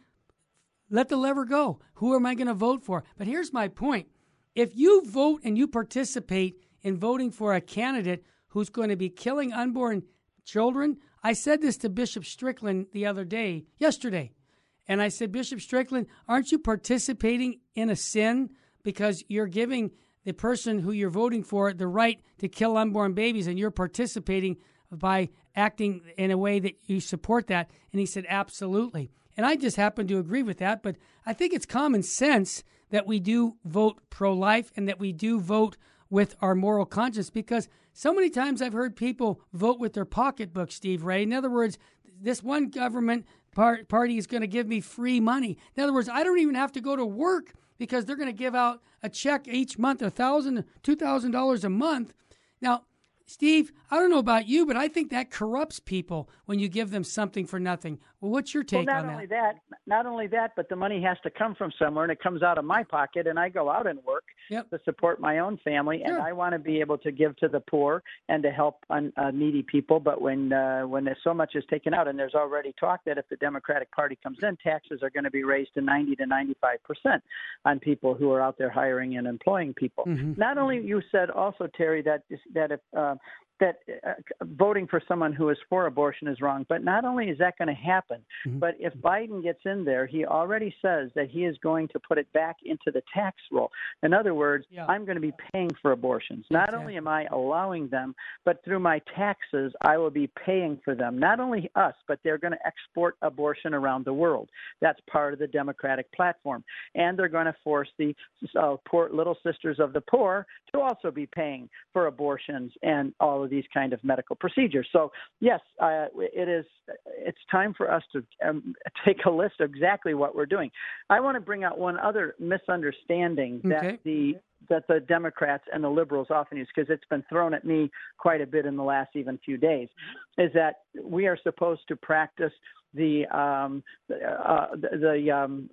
let the lever go. Who am I going to vote for? But here's my point. If you vote and you participate in voting for a candidate who's going to be killing unborn children, I said this to Bishop Strickland the other day, yesterday, and I said, Bishop Strickland, aren't you participating in a sin because you're giving the person who you're voting for the right to kill unborn babies, and you're participating by acting in a way that you support that? And he said, absolutely. And I just happen to agree with that, but I think it's common sense that we do vote pro-life and that we do vote with our moral conscience, because so many times I've heard people vote with their pocketbook, Steve Ray. In other words, this one government par- party is going to give me free money. In other words, I don't even have to go to work because they're going to give out a check each month, one thousand dollars, two thousand dollars a month. Now, Steve, I don't know about you, but I think that corrupts people when you give them something for nothing. Well, what's your take well, on not that? Only that? Not only that, but the money has to come from somewhere, and it comes out of my pocket, and I go out and work. yep. to support my own family, and Sure. I want to be able to give to the poor and to help un, uh, needy people. But when uh, when there's so much is taken out, and there's already talk that if the Democratic Party comes in, taxes are going to be raised to ninety to ninety-five percent on people who are out there hiring and employing people. Mm-hmm. Not only, you said also, Terry, that that if uh, that uh, voting for someone who is for abortion is wrong. But not only is that going to happen, mm-hmm. but if Biden gets in there, he already says that he is going to put it back into the tax roll. In other words, yeah. I'm going to be paying for abortions. Not exactly. only am I allowing them, but through my taxes, I will be paying for them. Not only us, but they're going to export abortion around the world. That's part of the Democratic platform. And they're going to force the uh, poor little sisters of the poor to also be paying for abortions and all of these kind of medical procedures. So yes, uh, it is. It's time for us to um, take a list of exactly what we're doing. I want to bring out one other misunderstanding that okay. the that the Democrats and the liberals often use, because it's been thrown at me quite a bit in the last even few days, is that we are supposed to practice the um, uh, the, the um,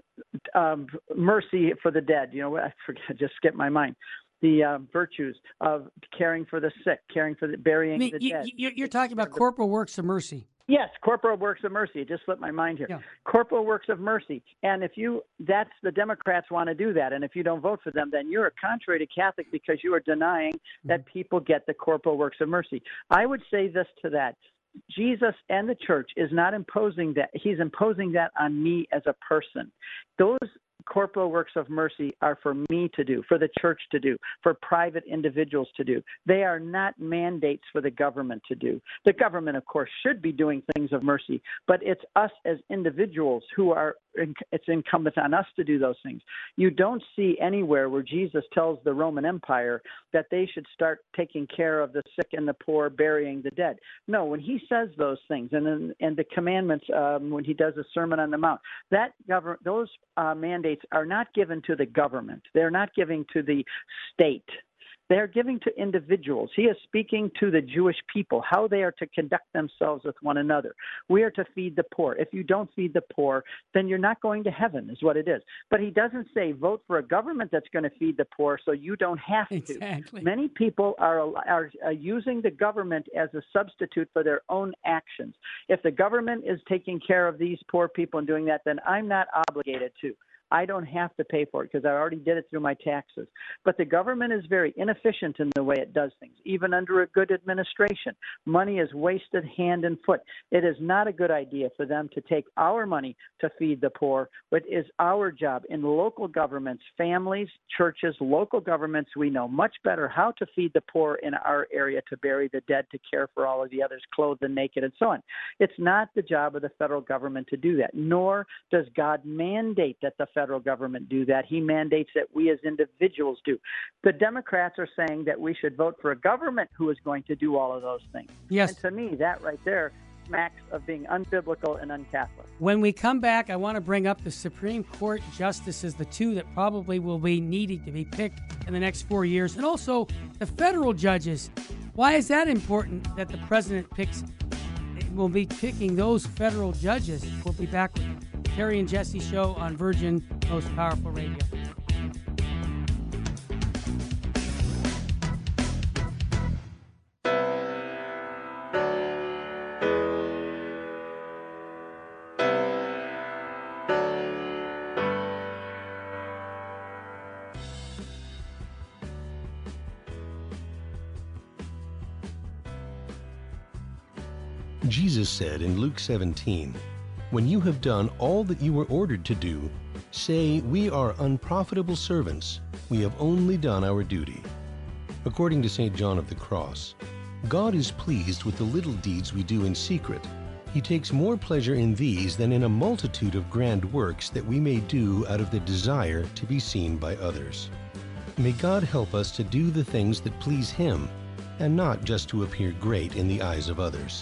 um, mercy for the dead. You know, I forget, just skipped my mind. The uh, virtues of caring for the sick, caring for the burying I mean, the you, dead. You, you're talking about corporal works of mercy. Yes, corporal works of mercy. It just slipped my mind here. Yeah. Corporal works of mercy. And if you, that's the Democrats want to do that. And if you don't vote for them, then you're contrary to Catholic because you are denying mm-hmm. that people get the corporal works of mercy. I would say this to that. Jesus and the church is not imposing that. He's imposing that on me as a person. Those corporal works of mercy are for me to do, for the church to do, for private individuals to do. They are not mandates for the government to do. The government, of course, should be doing things of mercy, but it's us as individuals who are, it's incumbent on us to do those things. You don't see anywhere where Jesus tells the Roman Empire that they should start taking care of the sick and the poor, burying the dead. No, when he says those things, and in, and the commandments, um, when he does a Sermon on the Mount, that govern, those uh, mandates are not given to the government. They're not giving to the state. They're giving to individuals. He is speaking to the Jewish people, how they are to conduct themselves with one another. We are to feed the poor. If you don't feed the poor, then you're not going to heaven, is what it is. But he doesn't say vote for a government that's going to feed the poor so you don't have to. Exactly. Many people are, are, are using the government as a substitute for their own actions. If the government is taking care of these poor people and doing that, then I'm not obligated to. I don't have to pay for it because I already did it through my taxes. But the government is very inefficient in the way it does things, even under a good administration. Money is wasted hand and foot. It is not a good idea for them to take our money to feed the poor. It is our job in local governments, families, churches, local governments. We know much better how to feed the poor in our area, to bury the dead, to care for all of the others, clothe the naked, and so on. It's not the job of the federal government to do that, nor does God mandate that the federal government do that. He mandates that we as individuals do. The Democrats are saying that we should vote for a government who is going to do all of those things. Yes. And to me, that right there smacks of being unbiblical and uncatholic. When we come back, I want to bring up the Supreme Court justices, the two that probably will be needed to be picked in the next four years, and also the federal judges. Why is that important that the president picks, will be picking those federal judges? We'll be back with Terry and Jesse Show on Virgin Most Powerful Radio. Jesus said in Luke seventeen, "When you have done all that you were ordered to do, say, 'We are unprofitable servants. We have only done our duty.'" According to Saint John of the Cross, God is pleased with the little deeds we do in secret. He takes more pleasure in these than in a multitude of grand works that we may do out of the desire to be seen by others. May God help us to do the things that please Him, and not just to appear great in the eyes of others.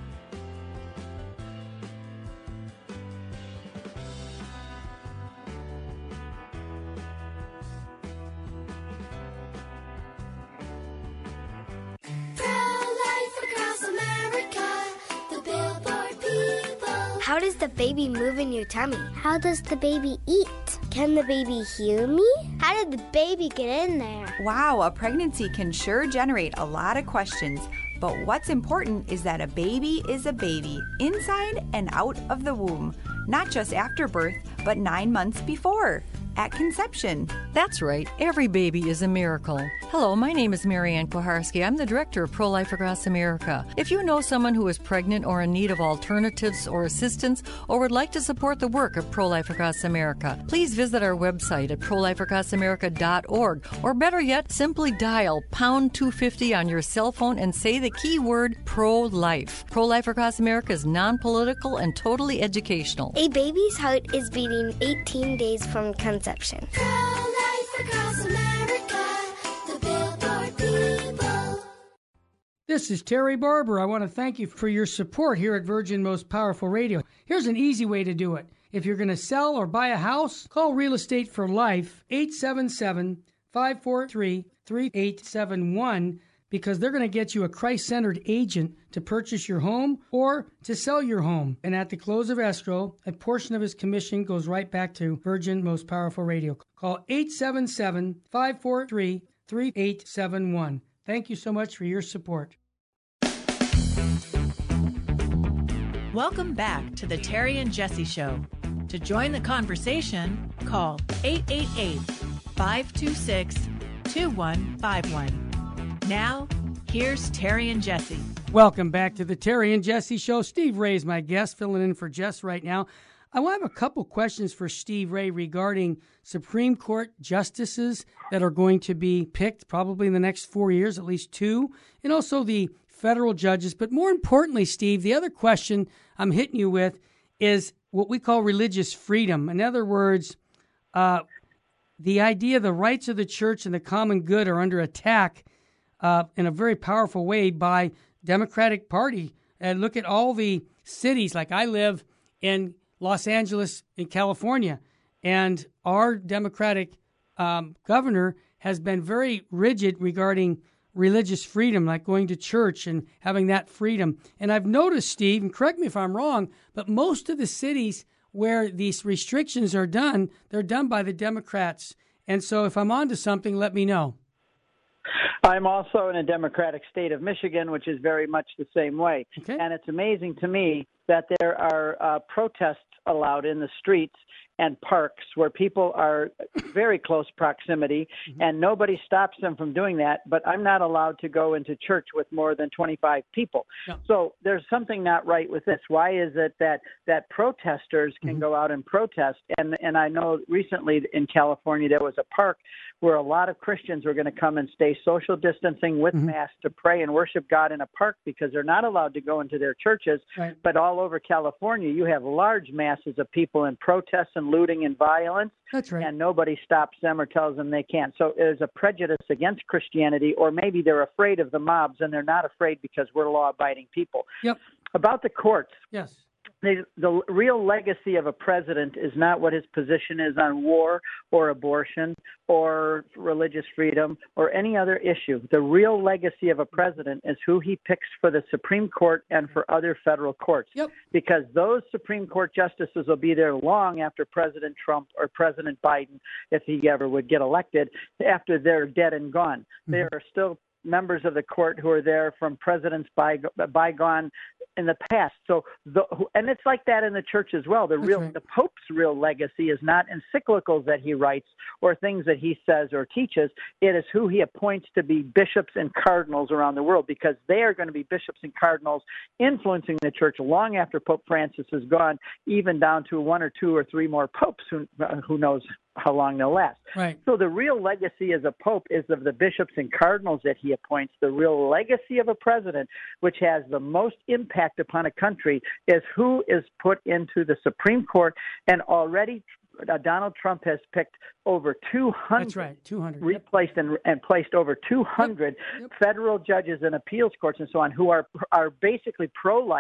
How does the baby move in your tummy? How does the baby eat? Can the baby hear me? How did the baby get in there? Wow, a pregnancy can sure generate a lot of questions. But what's important is that a baby is a baby, inside and out of the womb. Not just after birth, but nine months before, at conception. That's right. Every baby is a miracle. Hello, my name is Marianne Koharski. I'm the director of Pro-Life Across America. If you know someone who is pregnant or in need of alternatives or assistance or would like to support the work of Pro-Life Across America, please visit our website at pro life across america dot org, or better yet, simply dial pound two fifty on your cell phone and say the keyword pro-life. Pro-Life Across America is non-political and totally educational. A baby's heart is beating eighteen days from conception. Pro-life across America, the Billboard people. This is Terry Barber. I want to thank you for your support here at Virgin Most Powerful Radio. Here's an easy way to do it. If you're going to sell or buy a house, call Real Estate for Life, eight seven seven, five four three, three eight seven one, because they're going to get you a Christ-centered agent to purchase your home or to sell your home. And at the close of escrow, a portion of his commission goes right back to Virgin Most Powerful Radio. Call eight seven seven, five four three, three eight seven one. Thank you so much for your support. Welcome back to the Terry and Jesse Show. To join the conversation, call eight eight eight, five two six, two one five one. Now, here's Terry and Jesse. Welcome back to the Terry and Jesse Show. Steve Ray is my guest, filling in for Jess right now. I want to have a couple questions for Steve Ray regarding Supreme Court justices that are going to be picked probably in the next four years, at least two, and also the federal judges. But more importantly, Steve, the other question I'm hitting you with is what we call religious freedom. In other words, uh, the idea the rights of the church and the common good are under attack uh, in a very powerful way by Democratic Party. And look at all the cities, like I live in Los Angeles in California, and our Democratic um, governor has been very rigid regarding religious freedom, like going to church and having that freedom. And I've noticed, Steve, and correct me if I'm wrong, but most of the cities where these restrictions are done, they're done by the Democrats. And so if I'm onto something, let me know. I'm also in a Democratic state of Michigan, which is very much the same way. Okay. And it's amazing to me that there are uh, protests allowed in the streets and parks where people are very close proximity, mm-hmm. and nobody stops them from doing that. But I'm not allowed to go into church with more than twenty-five people. No. So there's something not right with this. Why is it that that protesters can mm-hmm. go out and protest? And and I know recently in California there was a park where a lot of Christians were going to come and stay social distancing with mm-hmm. masks to pray and worship God in a park because they're not allowed to go into their churches. Right. But all over California, you have large masses of people in protests and looting and violence. That's right. And nobody stops them or tells them they can't. So there's a prejudice against Christianity, or maybe they're afraid of the mobs, and they're not afraid because we're law-abiding people. Yep. About the courts. Yes. The, the real legacy of a president is not what his position is on war or abortion or religious freedom or any other issue. The real legacy of a president is who he picks for the Supreme Court and for other federal courts. Yep. Because those Supreme Court justices will be there long after President Trump or President Biden, if he ever would get elected, after they're dead and gone. Mm-hmm. There are still members of the court who are there from presidents by, bygone in the past. So, the, and it's like that in the church as well. The That's real, right. the Pope's real legacy is not encyclicals that he writes or things that he says or teaches. It is who he appoints to be bishops and cardinals around the world, because they are going to be bishops and cardinals influencing the church long after Pope Francis is gone, even down to one or two or three more popes who, uh, who knows how long they'll last. Right. So the real legacy as a pope is of the bishops and cardinals that he appoints. The real legacy of a president, which has the most impact upon a country, is who is put into the Supreme Court. And already uh, Donald Trump has picked over two hundred. That's right, two hundred. Replaced yep. and, and placed over two hundred yep. Yep. federal judges and appeals courts and so on, who are are basically pro-life,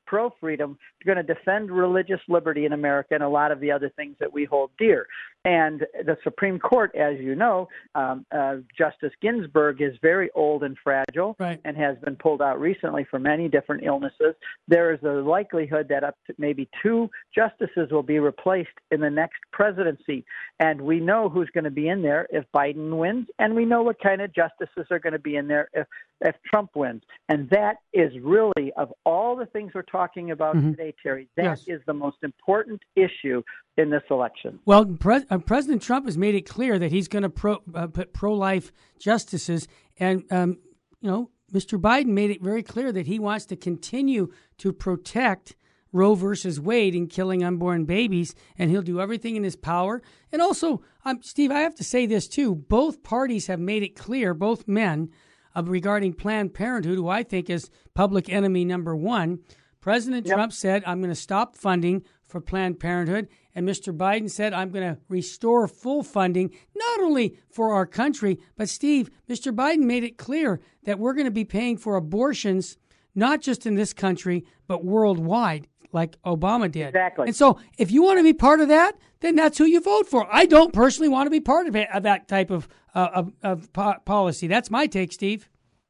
pro-freedom, going to defend religious liberty in America and a lot of the other things that we hold dear. And the Supreme Court, as you know, um, uh, Justice Ginsburg is very old and fragile right. and has been pulled out recently for many different illnesses. There is a likelihood that up to maybe two justices will be replaced in the next presidency. And we know who's going to be in there if Biden wins, and we know what kind of justices are going to be in there if, if Trump wins. And that is really, of all the things we're talking about mm-hmm. today, Terry, that yes. is the most important issue in this election. Well, Pre- uh, President Trump has made it clear that he's going to pro, uh, put pro-life justices, and um, you know, Mister Biden made it very clear that he wants to continue to protect Roe versus Wade in killing unborn babies, and he'll do everything in his power. And also, um, Steve, I have to say this too: both parties have made it clear, both men, uh, regarding Planned Parenthood, who I think is public enemy number one. President yep. Trump said, "I'm going to stop funding for Planned Parenthood." And Mister Biden said, "I'm going to restore full funding, not only for our country, but Steve, Mister Biden made it clear that we're going to be paying for abortions, not just in this country, but worldwide, like Obama did." Exactly. And so if you want to be part of that, then that's who you vote for. I don't personally want to be part of, it, of that type of, uh, of, of po- policy. That's my take, Steve.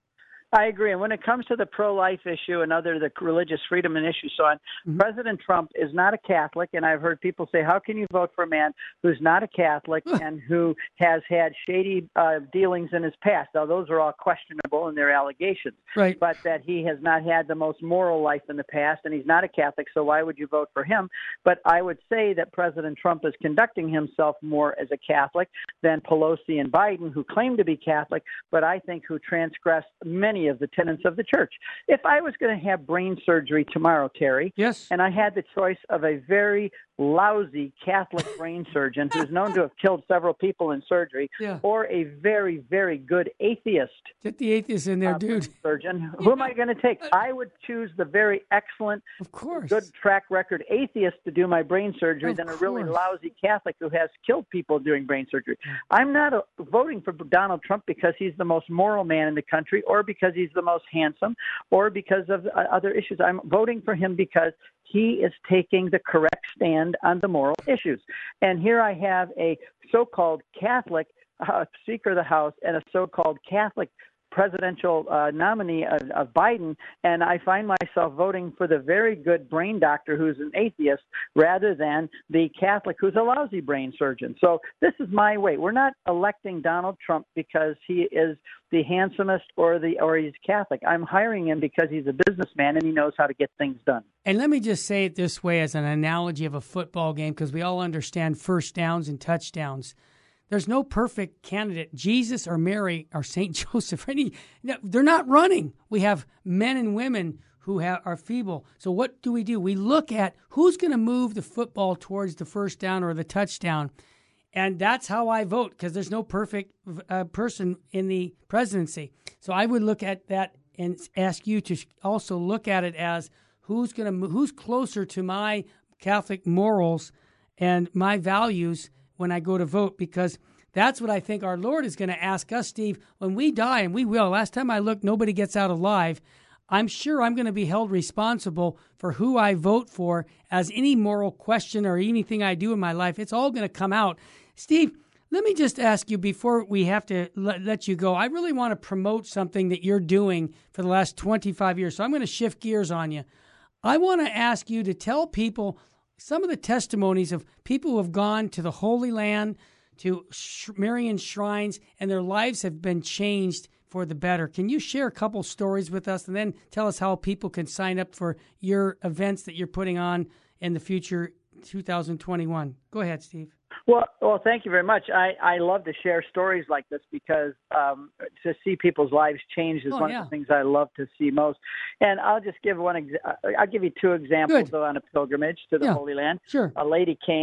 I agree. And when it comes to the pro-life issue and other the religious freedom and issues, so on, mm-hmm. President Trump is not a Catholic, and I've heard people say, "How can you vote for a man who's not a Catholic and who has had shady uh, dealings in his past?" Now, those are all questionable in their allegations, right? But that he has not had the most moral life in the past, and he's not a Catholic, so why would you vote for him? But I would say that President Trump is conducting himself more as a Catholic than Pelosi and Biden, who claim to be Catholic, but I think who transgressed many of the tenets of the church. If I was going to have brain surgery tomorrow, Terry, yes, and I had the choice of a very lousy Catholic brain surgeon who's known to have killed several people in surgery, yeah. or a very, very good atheist, get the atheist in there, uh, dude. Surgeon, who am I going to take? I would choose the very excellent, of course, good track record atheist to do my brain surgery of than course. a really lousy Catholic who has killed people doing brain surgery. I'm not a, voting for Donald Trump because he's the most moral man in the country, or because he's the most handsome, or because of uh, other issues. I'm voting for him because he is taking the correct stand on the moral issues. And here I have a so-called Catholic uh, Speaker of the House and a so-called Catholic presidential uh, nominee of, of Biden, and I find myself voting for the very good brain doctor who's an atheist rather than the Catholic who's a lousy brain surgeon. So this is my way. We're not electing Donald Trump because he is the handsomest or the or he's Catholic. I'm hiring him because he's a businessman and he knows how to get things done. And let me just say it this way as an analogy of a football game, because we all understand first downs and touchdowns. There's no perfect candidate. Jesus or Mary or Saint Joseph, any, they're not running. We have men and women who have, are feeble. So what do we do? We look at who's going to move the football towards the first down or the touchdown. And that's how I vote, because there's no perfect uh, person in the presidency. So I would look at that and ask you to also look at it as who's going to who's closer to my Catholic morals and my values when I go to vote, because that's what I think our Lord is going to ask us, Steve, when we die, and we will. Last time I looked, nobody gets out alive. I'm sure I'm going to be held responsible for who I vote for as any moral question or anything I do in my life. It's all going to come out. Steve, let me just ask you before we have to let, let you go. I really want to promote something that you're doing for the last twenty-five years, so I'm going to shift gears on you. I want to ask you to tell people some of the testimonies of people who have gone to the Holy Land, to sh- Marian shrines, and their lives have been changed for the better. Can you share a couple stories with us, and then tell us how people can sign up for your events that you're putting on in the future, two thousand twenty-one? Go ahead, Steve. Well, well, thank you very much. I, I love to share stories like this because um, to see people's lives change is oh, one yeah. of the things I love to see most. And I'll just give one. Ex- I'll give you two examples Good. on a pilgrimage to the yeah. Holy Land. Sure. A lady came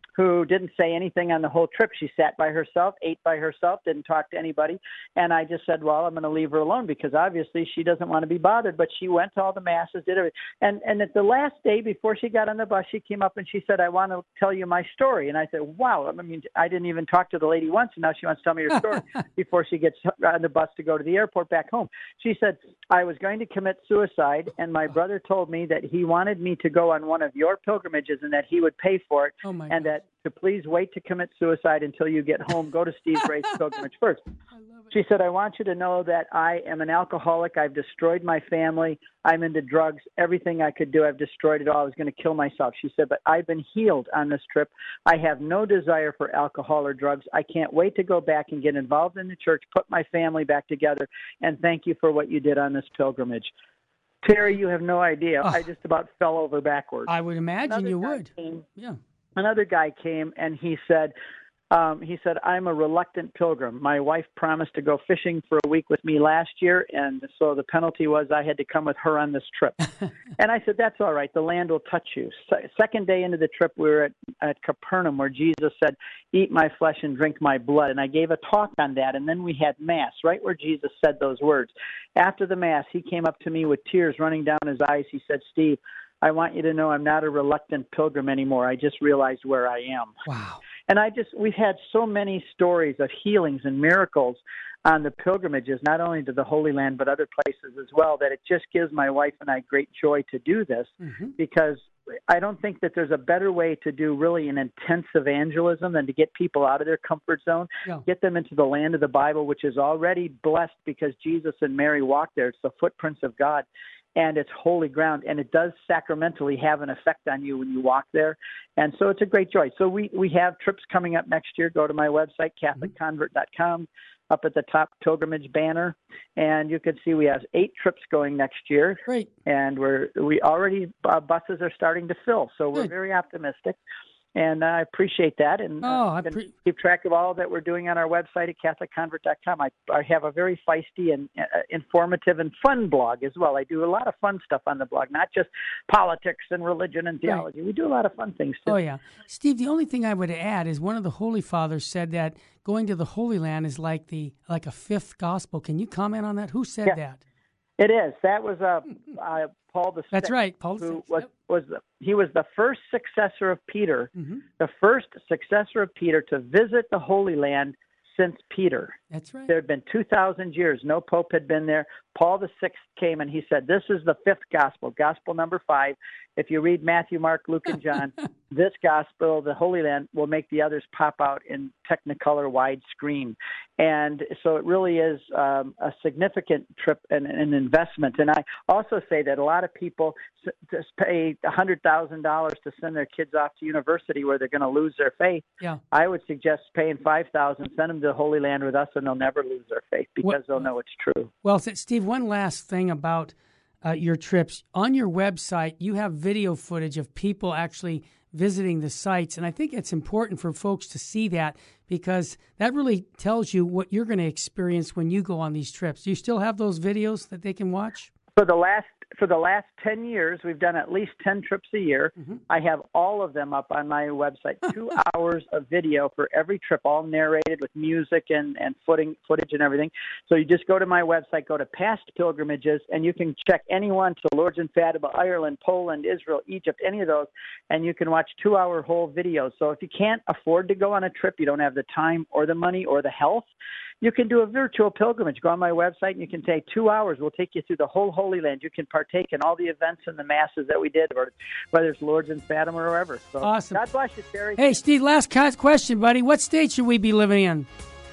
who didn't say anything on the whole trip. She sat by herself, ate by herself, didn't talk to anybody. And I just said, well, I'm going to leave her alone because obviously she doesn't want to be bothered. But she went to all the masses, did everything. And, and at the last day before she got on the bus, she came up and she said, I want to tell you my story. And I said, wow, I mean, I didn't even talk to the lady once, and now she wants to tell me her story before she gets on the bus to go to the airport back home. She said, I was going to commit suicide, and my brother told me that he wanted me to go on one of your pilgrimages and that he would pay for it, oh my and gosh. that to please wait to commit suicide until you get home. Go to Steve Ray's pilgrimage first. She said, I want you to know that I am an alcoholic. I've destroyed my family. I'm into drugs. Everything I could do, I've destroyed it all. I was going to kill myself. She said, but I've been healed on this trip. I have no desire for alcohol or drugs. I can't wait to go back and get involved in the church, put my family back together, and thank you for what you did on this pilgrimage. Terry, you have no idea. Oh. I just about fell over backwards. I would imagine Another you guy would. Came, Yeah. Another guy came and he said, um, he said, I'm a reluctant pilgrim. My wife promised to go fishing for a week with me last year, and so the penalty was I had to come with her on this trip. And I said, that's all right. The land will touch you. Se- second day into the trip, we were at, at Capernaum, where Jesus said, eat my flesh and drink my blood. And I gave a talk on that, and then we had Mass, right where Jesus said those words. After the Mass, he came up to me with tears running down his eyes. He said, Steve, I want you to know I'm not a reluctant pilgrim anymore. I just realized where I am. Wow. And I just, we've had so many stories of healings and miracles on the pilgrimages, not only to the Holy Land, but other places as well, that it just gives my wife and I great joy to do this, Mm-hmm. because I don't think that there's a better way to do really an intense evangelism than to get people out of their comfort zone, Yeah. get them into the land of the Bible, which is already blessed because Jesus and Mary walked there. It's the footprints of God. And it's holy ground, and it does sacramentally have an effect on you when you walk there. And so it's a great joy. So we, we have trips coming up next year. Go to my website, Catholic Convert dot com, up at the top pilgrimage banner, and you can see we have eight trips going next year. Great. And we're we already uh, buses are starting to fill, so we're Good. very optimistic. And I appreciate that, and Oh, uh, I can pre- keep track of all that we're doing on our website at Catholic Convert dot com. I, I have a very feisty and uh, informative and fun blog as well. I do a lot of fun stuff on the blog, not just politics and religion and theology. Right. We do a lot of fun things, too. Oh, yeah. Steve, the only thing I would add is one of the Holy Fathers said that going to the Holy Land is like the like a fifth gospel. Can you comment on that? Who said Yeah. that? It is. That was uh, uh, Paul the Sixth. That's right, Paul the who Sixth, was, yep. was the, he was the first successor of Peter, Mm-hmm. the first successor of Peter to visit the Holy Land since Peter. That's right. There had been two thousand years. No pope had been there. Paul the Sixth came and he said, this is the fifth gospel, gospel number five. If you read Matthew, Mark, Luke, and John, this gospel, the Holy Land, will make the others pop out in Technicolor widescreen. And so it really is um, a significant trip and an investment. And I also say that a lot of people s- just pay one hundred thousand dollars to send their kids off to university where they're going to lose their faith. Yeah. I would suggest paying five thousand dollars, send them to the Holy Land with us, and they'll never lose their faith because What- they'll know it's true. Well, Steve, one last thing about uh, your trips. On your website, you have video footage of people actually visiting the sites, and I think it's important for folks to see that because that really tells you what you're going to experience when you go on these trips. Do you still have those videos that they can watch? For the last for the last ten years, we've done at least ten trips a year. Mm-hmm. I have all of them up on my website. Two hours of video for every trip, all narrated with music and, and footing, footage and everything. So you just go to my website, go to past pilgrimages, and you can check anyone to Lourdes and Fatima, Ireland, Poland, Israel, Egypt, any of those, and you can watch two-hour whole videos. So if you can't afford to go on a trip, you don't have the time or the money or the health, you can do a virtual pilgrimage. Go on my website, and you can take two hours. We'll take you through the whole Holy Land. You can partake in all the events and the masses that we did, or whether it's Lourdes and Fatima or wherever. So Awesome. God bless you, Terry. Hey, Steve, last question, buddy. What state should we be living in?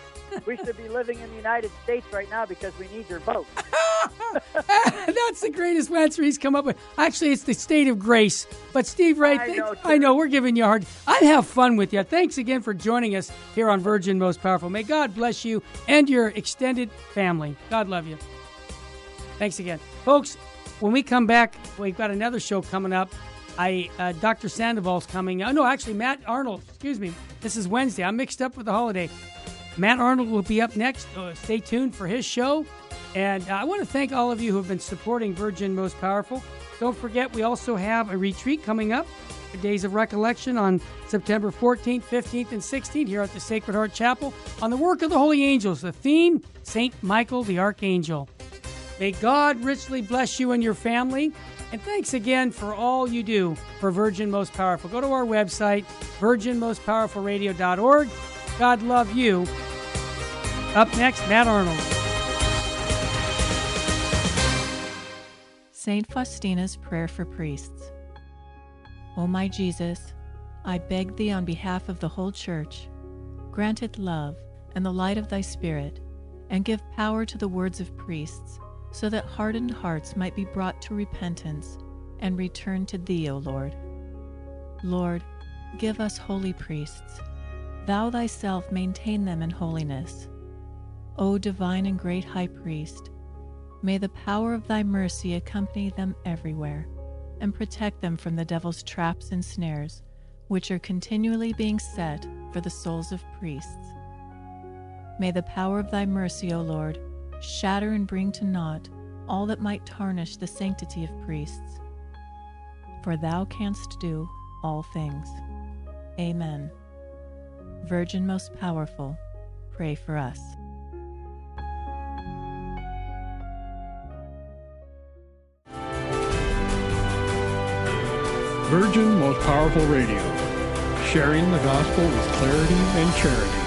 We should be living in the United States right now because we need your vote. That's the greatest answer he's come up with. Actually, it's the state of grace. But Steve Ray, I th- know, I know we're giving you a hard. I'd have fun with you. Thanks again for joining us here on Virgin Most Powerful. May God bless you and your extended family. God love you. Thanks again, folks. When we come back, we've got another show coming up. I uh, Doctor Sandoval's coming. Oh no, actually, Matt Arnold. Excuse me. This is Wednesday. I'm mixed up with the holiday. Matt Arnold will be up next. Uh, stay tuned for his show. And uh, I want to thank all of you who have been supporting Virgin Most Powerful. Don't forget, we also have a retreat coming up Days of Recollection on September fourteenth, fifteenth, and sixteenth here at the Sacred Heart Chapel on the work of the Holy Angels. The theme, Saint Michael the Archangel. May God richly bless you and your family. And thanks again for all you do for Virgin Most Powerful. Go to our website, virgin most powerful radio dot org. God love you. Up next, Matt Arnold. Saint Faustina's Prayer for Priests. O my Jesus, I beg thee on behalf of the whole Church, grant it love and the light of thy Spirit, and give power to the words of priests, so that hardened hearts might be brought to repentance and return to thee, O Lord. Lord, give us holy priests. Thou thyself maintain them in holiness. O divine and great High Priest, may the power of thy mercy accompany them everywhere and protect them from the devil's traps and snares, which are continually being set for the souls of priests. May the power of thy mercy, O Lord, shatter and bring to naught all that might tarnish the sanctity of priests. For thou canst do all things. Amen. Virgin most powerful, pray for us. Virgin Most Powerful Radio, sharing the gospel with clarity and charity.